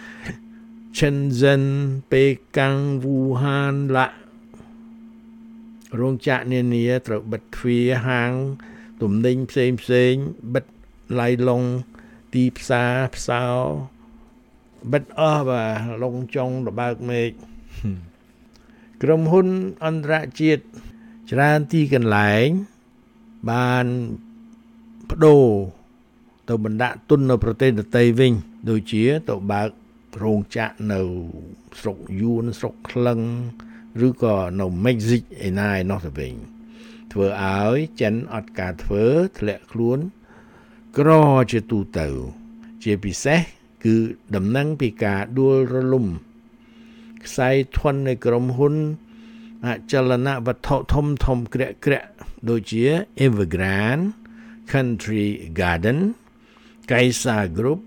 Shenzhen ប៉េកាំង វូហាន ឡារោងចក្រនានាត្រូវបិទទ្វារហាងទំនិញផ្សេងផ្សេងបិទឡៃឡុងទីផ្សារផ្សោបិទអស់បាទឡុងចុងរបើកមេឃក្រុមហ៊ុនអន្តរជាតិច្រើនទីកន្លែងបានបដូរទៅបណ្ដាក់ទុននៅប្រទេសដទៃវិញដូចជាទៅបើករោងចក្រនៅស្រុកយួនស្រុកក្លឹងឬក៏នៅមិចស៊ីកឯណាឯណោះទៅវិញធ្វើឲ្យចិនអត់ការធ្វើធ្លាក់ខ្លួនក្រជាទូទៅជាពិសេសគឺដំណឹងពីការដួលរលំខ្សែធននៃក្រុមហ៊ុនអចលនវត្ថុធំធំក្រាក់ក្រាក់ដូចជា Evergrande Country Garden Kaisa Group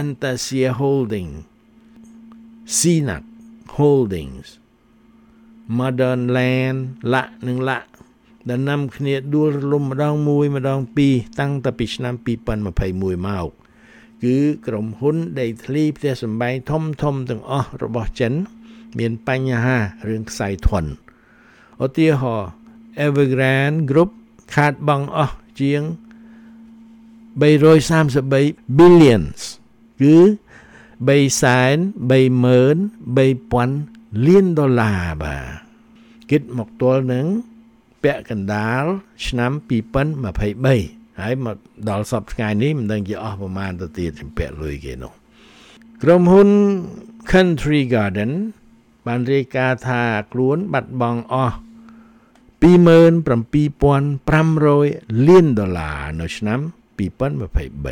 Fantasia Holding Sinac Holdings Modern Land ละនិងละដែលនាំគ្នាដួលរលំម្ដងមួយម្ដងពីរតាំងតែពីឆ្នាំពីរពាន់ម្ភៃមួយមកគឺក្រុមហ៊ុនដីធ្លីផ្ទះសម្បែងធំធំទាំងអស់របស់ចិនមានបញ្ហារឿងខ្សែធនឧទាហរណ៍ Evergrande Group ខាតបង់អស់ជាងបីរយសាមសិបបី billions គឺបីសែនបីម៉ឺនបីពាន់លានដុល្លារបាទគិតមកទល់នឹងពាក់កណ្ដាលឆ្នាំពីរពាន់ម្ភៃបីហើយមកដល់សប្តាហ៍ថ្ងៃនេះមិនដឹងជាអស់ប្រមាណទៅទៀតជំពាក់លុយគេនោះក្រុមហ៊ុន Country Garden បានរាយការណ៍ថាខ្លួនបាត់បង់អស់ពីរម៉ឺនប្រាំពីរពាន់ប្រាំរយលានដុល្លារនៅឆ្នាំពីរពាន់ម្ភៃបី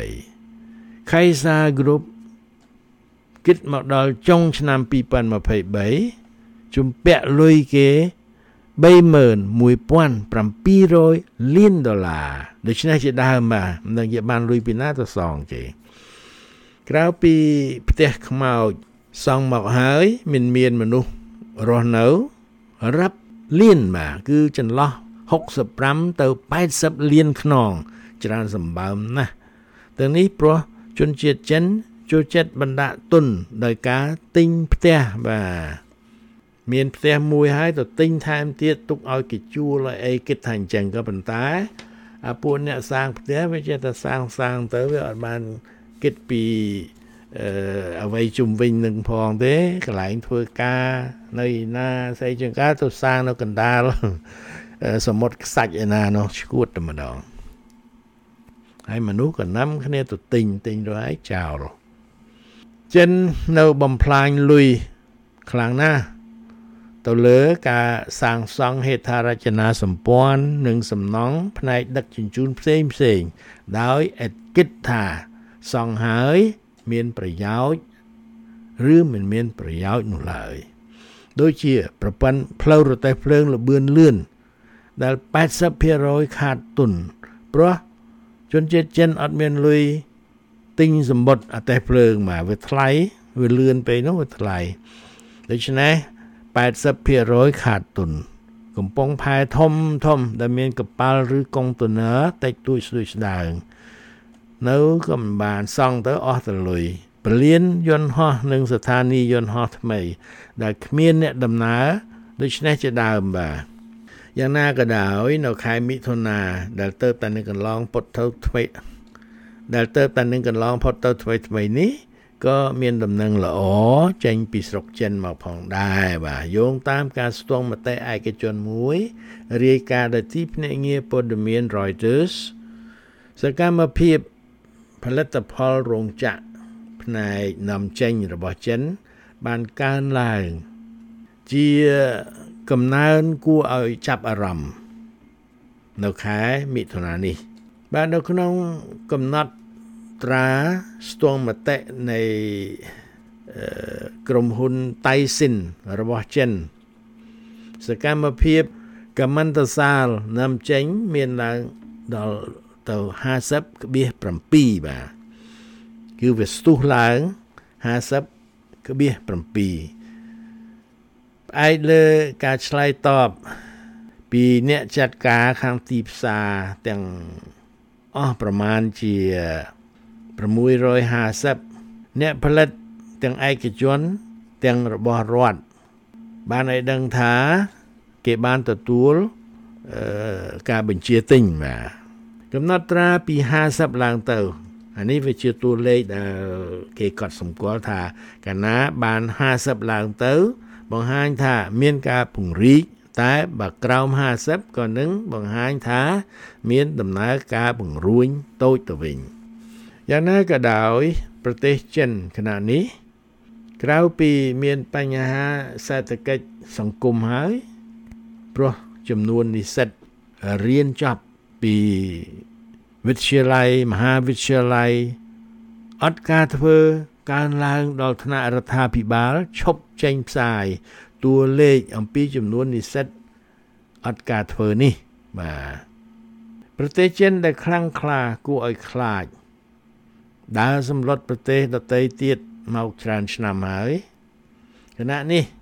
Kaiser Group គិតមកដល់ចុងឆ្នាំពីរពាន់ម្ភៃបីជំពាក់លុយគេបីម៉ឺនមួយពាន់ប្រាំពីររយលានដុល្លារដូច្នេះជាដើមបាទមិនដឹងជាបានលុយពីណាទៅសងគេក្រៅពីផ្ទះខ្មោចសង់មកហើយមានមានមនុស្សរស់នៅរាប់លានបាទគឺចន្លោះហុកសិបប្រាំទៅប៉ែតសិបលានខ្នងច្រើនសម្បើមណាស់ទាំងនេះព្រោះជនជាតិចិនចូលចិត្តបណ្ដាក់ទុនដោយការទិញផ្ទះបាទមានផ្ទះមួយហើយទៅទិញថែមទៀតទុកឲ្យគេជួលឲ្យអីគិតថាអញ្ចឹងក៏ប៉ុន្តែអាពួកអ្នកសាងផ្ទះវាចេះតែសាងសាងទៅវាអត់បានគិតពីអឺអ្វីជុំវិញនឹងផងទេកន្លែងធ្វើការនៅណាស្អីជាងការទៅសាងនៅកណ្ដាលសមុទ្រខ្សាច់ឯណានោះឈួតតែម្ដងហើយមនុស្សក៏នាំគ្នាទៅទិញទិញទៅឲ្យចោលចិននៅបំផ្លាញលុយខ្លាំងណាស់ទៅលើការសាងសង់ហេដ្ឋារចនាសម្ព័ន្ធនិងសំណង់ផ្នែកដឹកជញ្ជូនផ្សេងផ្សេងដោយឥតគិតថាសង់ហើយមានប្រយោជន៍ឬមិនមានប្រយោជន៍នោះឡើយដូចជាប្រព័ន្ធផ្លូវរទេះភ្លើងលបឿនលឿនដែលប៉ែតសិបភាគរយខាតទុនព្រោះជនជាតិចិនអត់មានលុយទិញសម្បុត្រអតេះភ្លើងមកវាថ្លៃវាលឿនពេកនោះវាថ្លៃដូច្នេះប៉ែតសិបភាគរយខាតទុនកំពង់ផែធំធំដែលមានកប៉ាល់ឬកុងតឺន័រតិចតួចស្ដួចស្ដើងនៅក៏មិនបានសង់ទៅអស់ទៅលុយពលានយន្តហោះនិងស្ថានីយយន្តហោះថ្មីដែលគ្មានអ្នកដំណើរដូច្នេះជាដើមបាទយ៉ាងណាក៏ដោយនៅខែមិថុនាដែលទៅតែនឹងកន្លងផុតទៅថ្មីដែលទៅតែនឹងកន្លងផុតទៅថ្មីថ្មីនេះក៏មានដំណឹងល្អចេញពីស្រុកចិនមកផងដែរបាទយោងតាមការស្ទង់មតិឯកជនមួយរាយការណ៍ដោយទីភ្នាក់ងារព័ត៌មាន Reuters សកម្មភាពផលិតផលរោងចក្រផ្នែកនាំចេញរបស់ចិនបានកើនឡើងជាកំណើនគួរឲ្យចាប់អារម្មណ៍នៅខែមិថុនានេះបាទនៅក្នុងកំណត់ត្រាស្ទង់មតិនៃក្រុមហ៊ុនតៃស៊ីនរបស់ចិនសកម្មភាពកម្មន្តសាលនាំចេញមានឡើងដល់ទៅห้าสิบកុដប្រាំពីរបាទគឺវាស្ទុះឡើងห้าสิบកុដប្រាំពីរផ្អែកលើការឆ្លើយតបពីអ្នកចាត់ការខាងទីផ្សារទាំងអស់ប្រមាណជាប្រាំមួយរយห้าสิบអ្នកផលិតទាំងឯកជនទាំងរបស់រដ្ឋបានឲ្យដឹងថាគេបានទទួលការបញ្ជាទិញបាទកំណត់ត្រាពីห้าสิบឡើងទៅអានេះវាជាតួលេខដែលគេកត់សម្គាល់ថាកាលណាបានห้าสิบឡើងទៅបង្ហាញថាមានការពង្រីកតែបើក្រោមห้าสิบក៏នឹងបង្ហាញថាមានដំណើរការបង្រួញតូចទៅវិញយ៉ាងណាក៏ដោយប្រទេសចិនខណៈនេះក្រៅពីមានបញ្ហាសេដ្ឋកិច្ចសង្គមហើយព្រោះចំនួននិស្សិតរៀនចប់ពីវិទ្យាល័យមហាវិទ្យាល័យអត់ការធ្វើកើនឡើងដល់ថ្នាក់រដ្ឋាភិបាលឈប់ចេញផ្សាយតួលេខអំពីចំនួននិស្សិតអត់ការធ្វើនេះបាទប្រទេសចិនដែលខ្លាំងក្លាគួរឲ្យខ្លាចដើរសម្លុតប្រទេសដទៃទៀតមកច្រើនឆ្នាំហើយខណៈនេះ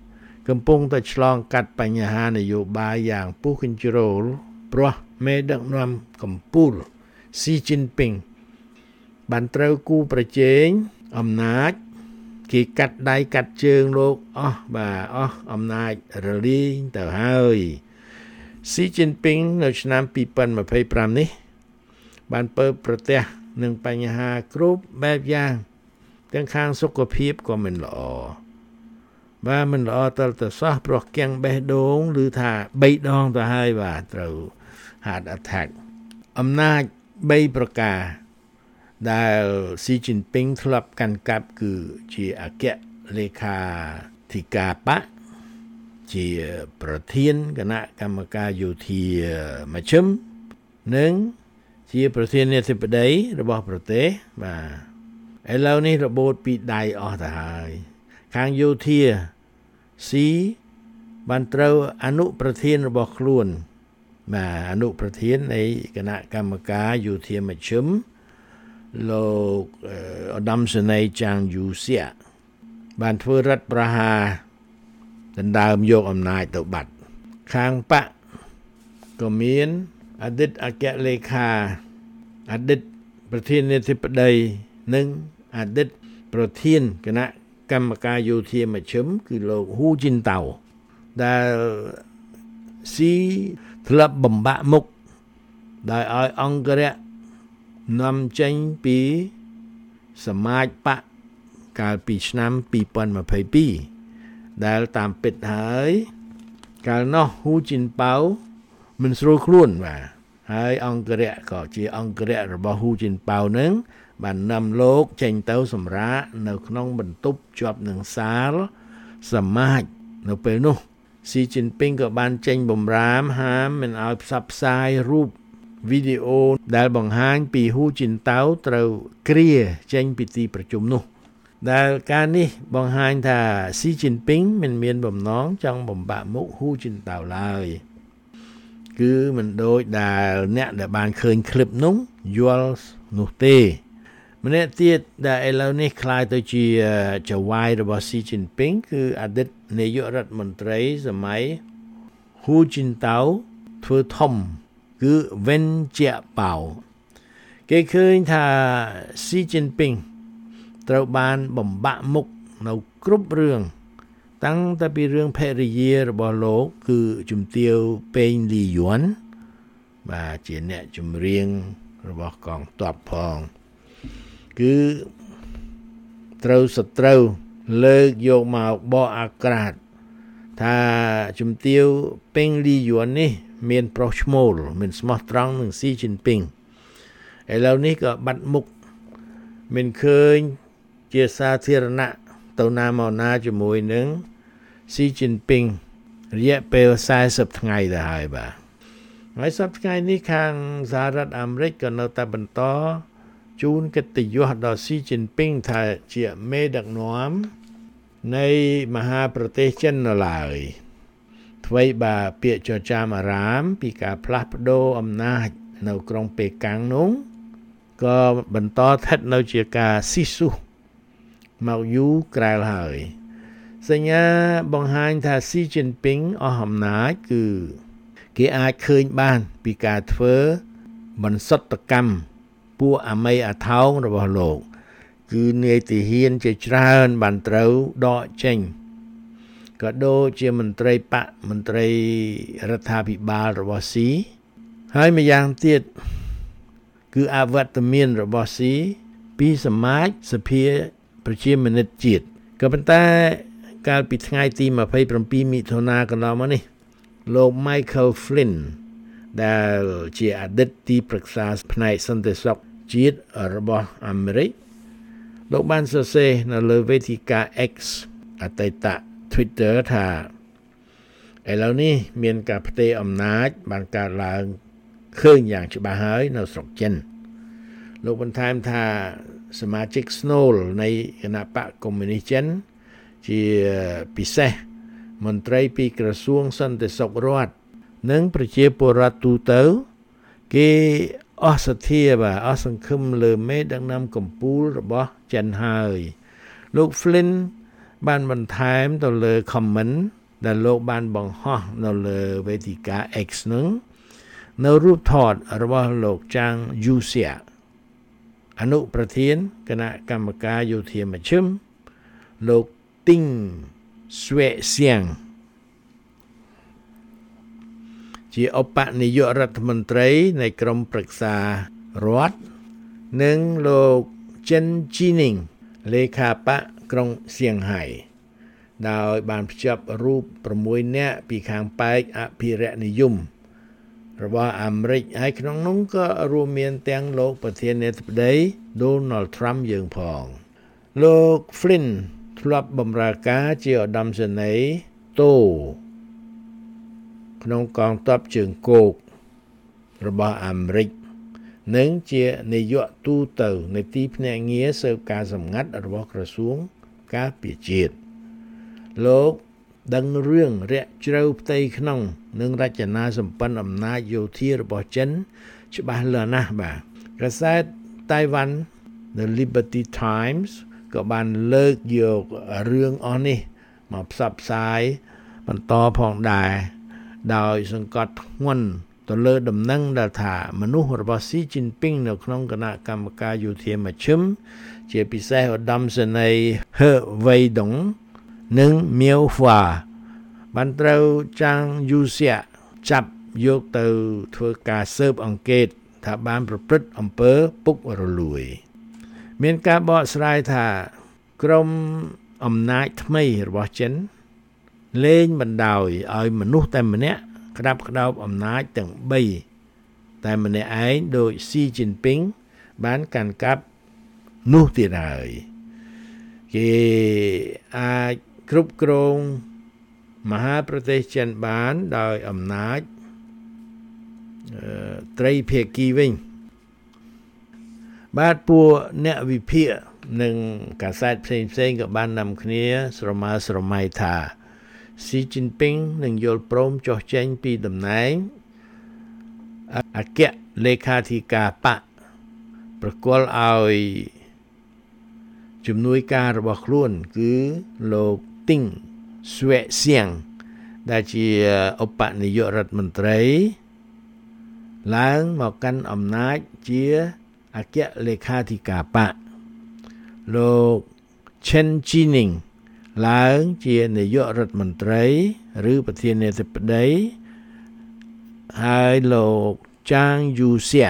កំពុងតែឆ្លងកាត់បញ្ហានយោបាយយ៉ាងពុះកញ្ជ្រោលព្រោះមេដឹកនាំកម្ពុជាស៊ីជីនពីងបានត្រូវគូប្រជែងអំណាចគេកាត់ដៃកាត់ជើងលោកអស់បាទអស់អំណាចរលីងទៅហើយស៊ីជីនពីងនៅឆ្នាំពីរពាន់ម្ភៃប្រាំនេះបានពើប្រទះនឹងបញ្ហាគ្រប់បែបយ៉ាងទាំងខាងសុខភាពក៏មិនល្អបាទមិនល្អតលតសោះព្រោះគាំងបេះដូងឬថាបីដងទៅហើយបាទត្រូវ heart attack អំណាចបីប្រការដែលស៊ីជីនពីងធ្លាប់កាន់កាប់គឺជាអគ្គលេខាធិការបកជាប្រធានគណៈកម្មការយោធាមជ្ឈិមនិងជាប្រធានាធិបតីរបស់ប្រទេសបាទឥឡូវនេះរបូតពីដៃអស់ទៅហើយខាងយោធាស៊ីបានត្រូវអនុប្រធានរបស់ខ្លួនបាទអនុប្រធាននៃគណៈកម្មការយោធាមជ្ឈិមលោកឧត្តមសេនីយ៍ចាងយូសៀបានធ្វើរដ្ឋប្រហារដណ្ដើមយកអំណាចទៅបាត់ខាងបកក៏មានអតីតអគ្គលេខាអតីតប្រធានាធិបតីនិងអតីតប្រធានគណៈកម្មការយោធាមជ្ឈិមគឺលោកហ៊ូជីនតៅដែលស៊ីធ្លាប់បំបាក់មុខដោយឲ្យអង្គរៈនាំចេញពីសមាជបកកាលពីឆ្នាំពីរពាន់ម្ភៃពីរដែលតាមពិតហើយកាលនោះហ៊ូជីនប៉ៅមិនស្រួលខ្លួនបាទហើយអង្គរៈក៏ជាអង្គរៈរបស់ហ៊ូជីនប៉ៅនឹងបាននាំលោកចេញទៅសម្រាកនៅក្នុងបន្ទប់ជាប់នឹងសាលសមាជនៅពេលនោះស៊ីជីនពីងក៏បានចេញបំរាមហាមមិនឲ្យផ្សព្វផ្សាយរូបវីដេអូដែលបង្ហាញពីហ៊ូជីនតៅត្រូវគ្រាចេញពីទីប្រជុំនោះដែលការនេះបង្ហាញថាស៊ីជីនពីងមិនមានបំណងចង់បំបាក់មុខហ៊ូជីនតៅឡើយគឺមិនដូចដែលអ្នកដែលបានឃើញคลิปនោះយល់នោះទេម្នាក់ទៀតដែលឥឡូវនេះคล้ายទៅជាចៅហ្វាយរបស់ស៊ីជីនពីងគឺអតីតនាយករដ្ឋមន្ត្រីសម័យហ៊ូជីនតៅធ្វើធំគឺវិនជាប៉ៅគេឃើញថាស៊ីជីនពីងត្រូវបានបំបាក់មុខនៅគ្រប់រឿងតាំងតែពីរឿងភរិយារបស់លោកគឺជំទាវពេងលីយួនបាទជាអ្នកចម្រៀងរបស់កងទ័ពផងគឺត្រូវសត្រូវលើកយកមកបកអាក្រាតថាជំទាវពេងលីយួននេះមានប្រុសឈ្មោលមានស្មោះត្រង់នឹងស៊ីជីនពីងឥឡូវនេះក៏បាត់មុខមិនឃើញជាសាធារណៈទៅណាមកណាជាមួយនឹងស៊ីជីនពីងរយៈពេលសែសិបថ្ងៃទៅហើយបាទហើយសប្តាហ៍ថ្ងៃនេះខាងសហរដ្ឋអាមេរិកក៏នៅតែបន្តជូនកិត្តិយសដល់ស៊ីជីនពីងថាជាមេដឹកនាំនៃមហាប្រទេសចិននៅឡើយអ្វីបើពាក្យចចាមអារាមពីការផ្លាស់ប្ដូរអំណាចនៅក្រុងប៉េកាំងនោះក៏បន្តស្ថិតនៅជាការស៊ីស៊ូមកយូរក្រែលហើយសញ្ញាបង្ហាញថាស៊ីជីនពីងអស់អំណាចគឺគេអាចឃើញបានពីការធ្វើបន្សុទ្ធកម្មពួកអាមេអាថោងរបស់លោកគឺនាយទាហានជាច្រើនបានត្រូវដកចេញក៏ដូចជាមន្ត្រីបកមន្ត្រីរដ្ឋាភិបាលរបស់ស៊ីហើយម្យ៉ាងទៀតគឺអវត្តមានរបស់ស៊ីពីសមាជសភាប្រជាមានិតជាតិក៏ប៉ុន្តែកាលពីថ្ងៃទីម្ភៃប្រាំពីរមិថុនាកន្លងមកនេះលោក Michael Flynn ដែលជាអតីតទីប្រឹក្សាផ្នែកសន្តិសុខជាតិរបស់អាមេរិកលោកបានសរសេរនៅលើវេទិកា X អតីត Twitter ថាឥឡូវនេះមានការផ្ទេរអំណាចបានកើតឡើងឃើញយ៉ាងច្បាស់ហើយនៅស្រុកចិនលោកបន្ថែមថាសមាជិកស្នូលនៃគណៈបកកុម្មុយនីសចិនជាពិសេសមន្ត្រីពីក្រសួងសន្តិសុខរដ្ឋនិងប្រជាពលរដ្ឋទូទៅគេអស់សទ្ធាបាទអស់សង្ឃឹមលើមេដឹកនាំកម្ពុជារបស់ចិនហើយលោក Flynn បានបន្ថែមទៅលើ comment ដែលលោកបានបង្ហោះនៅលើវេទិកា X នឹងនៅរូបថតរបស់លោកចាងយូសៀអនុប្រធានគណៈកម្មការយោធាមជ្ឈិមលោកទីងស្វេសៀងជាឧបនាយករដ្ឋមន្ត្រីនៃក្រមប្រឹក្សារដ្ឋនិងលោកចិនជីនីងលេខាបកក្រុងសៀងហៃដោយបានភ្ជាប់រូប6នាក់ពីខាងប៉ែកអភិរក្សនិយមរបស់អាមេរិកហើយក្នុងនោះក៏រួមមានទាំងលោកប្រធានាធិបតី Donald Trump យើងផងលោក Flynn ធ្លាប់បម្រើការជាឧត្តមសេនីយ៍តូក្នុងកងទ័ពជើងគោករបស់អាមេរិកនិងជានាយកទូទៅនៃទីភ្នាក់ងារស៊ើបការសម្ងាត់របស់ក្រសួងការពារជាតិលោកដឹងរឿងរាក់ជ្រៅផ្ទៃក្នុងនិងរចនាសម្ព័ន្ធអំណាចយោធារបស់ចិនច្បាស់លាស់ណាស់បាទកាសែត Taiwan The Liberty Times ក៏បានលើកយករឿងអស់នេះមកផ្សព្វផ្សាយបន្តផងដែរដោយសង្កត់ធ្ងន់ទៅលើដំណឹងដែលថាមនុស្សរបស់ស៊ីជីនពីងនៅក្នុងគណៈកម្មការយោធាមជ្ឈិមជាពិសេសឧត្តមសេនីយ៍ហឺវ៉ៃដុងនិងមៀវហ្វាបានត្រូវចាងយូសៀចាប់យកទៅធ្វើការស៊ើបអង្កេតថាបានប្រព្រឹត្តអំពើពុករលួយមានការបកស្រាយថាក្រុមអំណាចថ្មីរបស់ចិនលែងបណ្ដោយឲ្យមនុស្សតែម្នាក់ក្តាប់ក្តោបអំណាចទាំង3តែម្នាក់ឯងដោយស៊ីជីនពីងបានកាន់កាប់នោះទៀតហើយគេអាចគ្រប់គ្រងមហាប្រទេសចិនបានដោយអំណាចត្រីភាគីវិញបាទពួកអ្នកវិភាគនិងកាសែតផ្សេងៗក៏បាននាំគ្នាស្រមើស្រមៃថាស៊ីជីនពីងនឹងយល់ព្រមចុះចេញពីតំណែងអគ្គលេខាធិការបកប្រគល់ឲ្យជំនួយការរបស់ខ្លួនគឺលោកទីងស្វេសៀងដែលជាឧបនាយករដ្ឋមន្ត្រីឡើងមកកាន់អំណាចជាអគ្គលេខាធិការបកលោកឆិនជីនីងឡើងជានាយករដ្ឋមន្ត្រីឬប្រធានាធិបតីហើយលោកចាងយូសៀ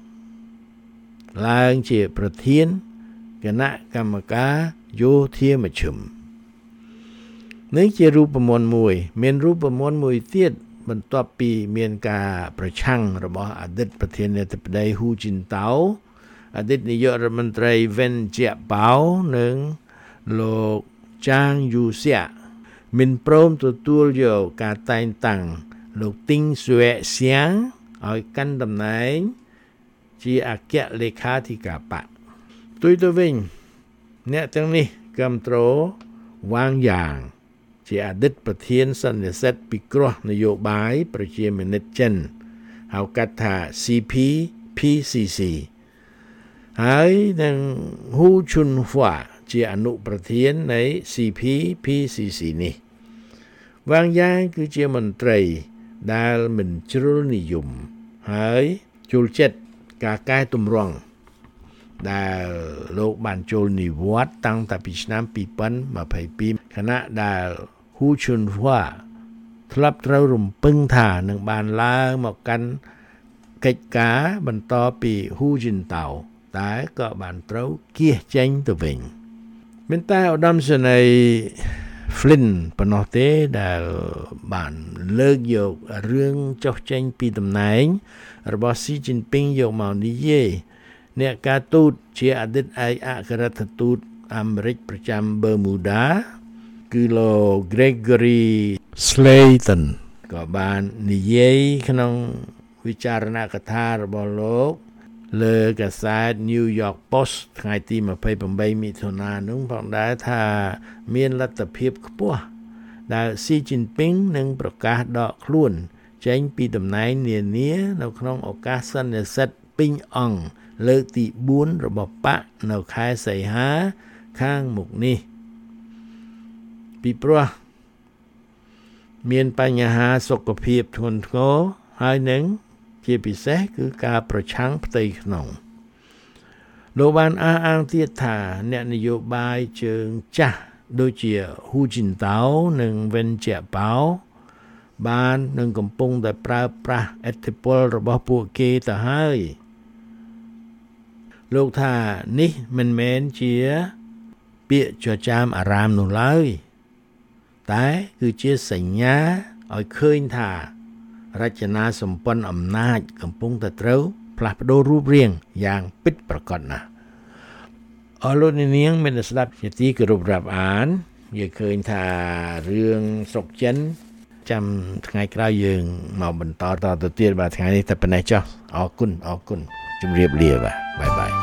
ឡើងជាប្រធានគណៈកម្មការយោធាមជ្ឈិមនេះជារូបមន្តមួយមានរូបមន្តមួយទៀតបន្ទាប់ពីមានការប្រឆាំងរបស់អតីតប្រធានាធិបតីហ៊ូជីនតៅអតីតនាយករដ្ឋមន្ត្រីវិនជាប៉ៅនិងលោកចាងយូសៀមិនព្រមទទួលយកការតែងតាំងលោកទីងស្វេសៀងឲ្យកាន់តំណែងជាអគ្គលេខាធិការបកទុយទៅវិញអ្នកទាំងនេះគាំទ្រវ៉ាងយ៉ាងជាអតីតប្រធានសន្និសីទពិគ្រោះនយោបាយប្រជាមានិតចិនហៅកាត់ថា ซี พี พี ซี ซี ហើយនឹងហ៊ូឈុនហ្វាជាអនុប្រធាននៃ ซี พี พี ซี ซี នេះវ៉ាងយ៉ាងគឺជាមន្ត្រីដែលមិនជ្រុលនិយមហើយចូលចិត្តការកែតម្រង់ដែលលោកបានចូលនិវត្តន៍តាំងតែពីឆ្នាំពីរពាន់ម្ភៃពីរខណៈដែលហ៊ូឈុនហ្វាធ្លាប់ត្រូវរំពឹងថានឹងបានឡើងមកកាន់កិច្ចការបន្តពីហ៊ូជីនតៅតែក៏បានត្រូវគៀសចេញទៅវិញមានតែឧត្តមសេនីយ៍ Flynn ប៉ុណ្ណោះទេដែលបានលើកយករឿងចុះចេញពីតំណែងរបស់ស៊ីជីនពីងយកមកនិយាយអ្នកការទូតជាអតីតឯកអគ្គរដ្ឋទូតអាមេរិកប្រចាំបឺមូដាគឺលោក Gregory Slayton ក៏បាននិយាយក្នុងវិចារណកថារបស់លោកលើកាសែត New York Post ថ្ងៃទីម្ភៃប្រាំបីមិថុនានោះផងដែរថាមានលទ្ធភាពខ្ពស់ដែលស៊ីជីនពីងនឹងប្រកាសដកខ្លួនចេញពីតំណែងនានានៅក្នុងឱកាសសន្និសីទពេញអង្គលើកទីបួនរបស់បកនៅខែសីហាខាងមុខនេះពីព្រោះមានបញ្ហាសុខភាពធ្ងន់ធ្ងរហើយនឹងជាពិសេសគឺការប្រឆាំងផ្ទៃក្នុងលោកបានអះអាងទៀតថាអ្នកនយោបាយជើងចាស់ដូចជាហ៊ូជីនតាវនិងវិនជាប៉ាវបាននឹងកំពុងតែប្រើប្រាស់ឥទ្ធិពលរបស់ពួកគេទៅហើយលោកថានេះមិនមែនជាពាក្យចចាមអារាមនោះឡើយតែគឺជាសញ្ញាឲ្យឃើញថារចនាសម្ព័ន្ធអំណាចកំពុងតែត្រូវផ្លាស់ប្ដូររូបរាងយ៉ាងពិតប្រាកដណាស់អរលោកនាងមានស្ដាប់ជាទីគោរពរាប់អានយើងឃើញថារឿងស្រុកចិនចាំថ្ងៃក្រោយយើងមកបន្តតទៅទៀតបាទថ្ងៃនេះតែប៉ុណ្ណេះចុះអរគុណអរគុណជម្រាបលាបាទបាយបាយ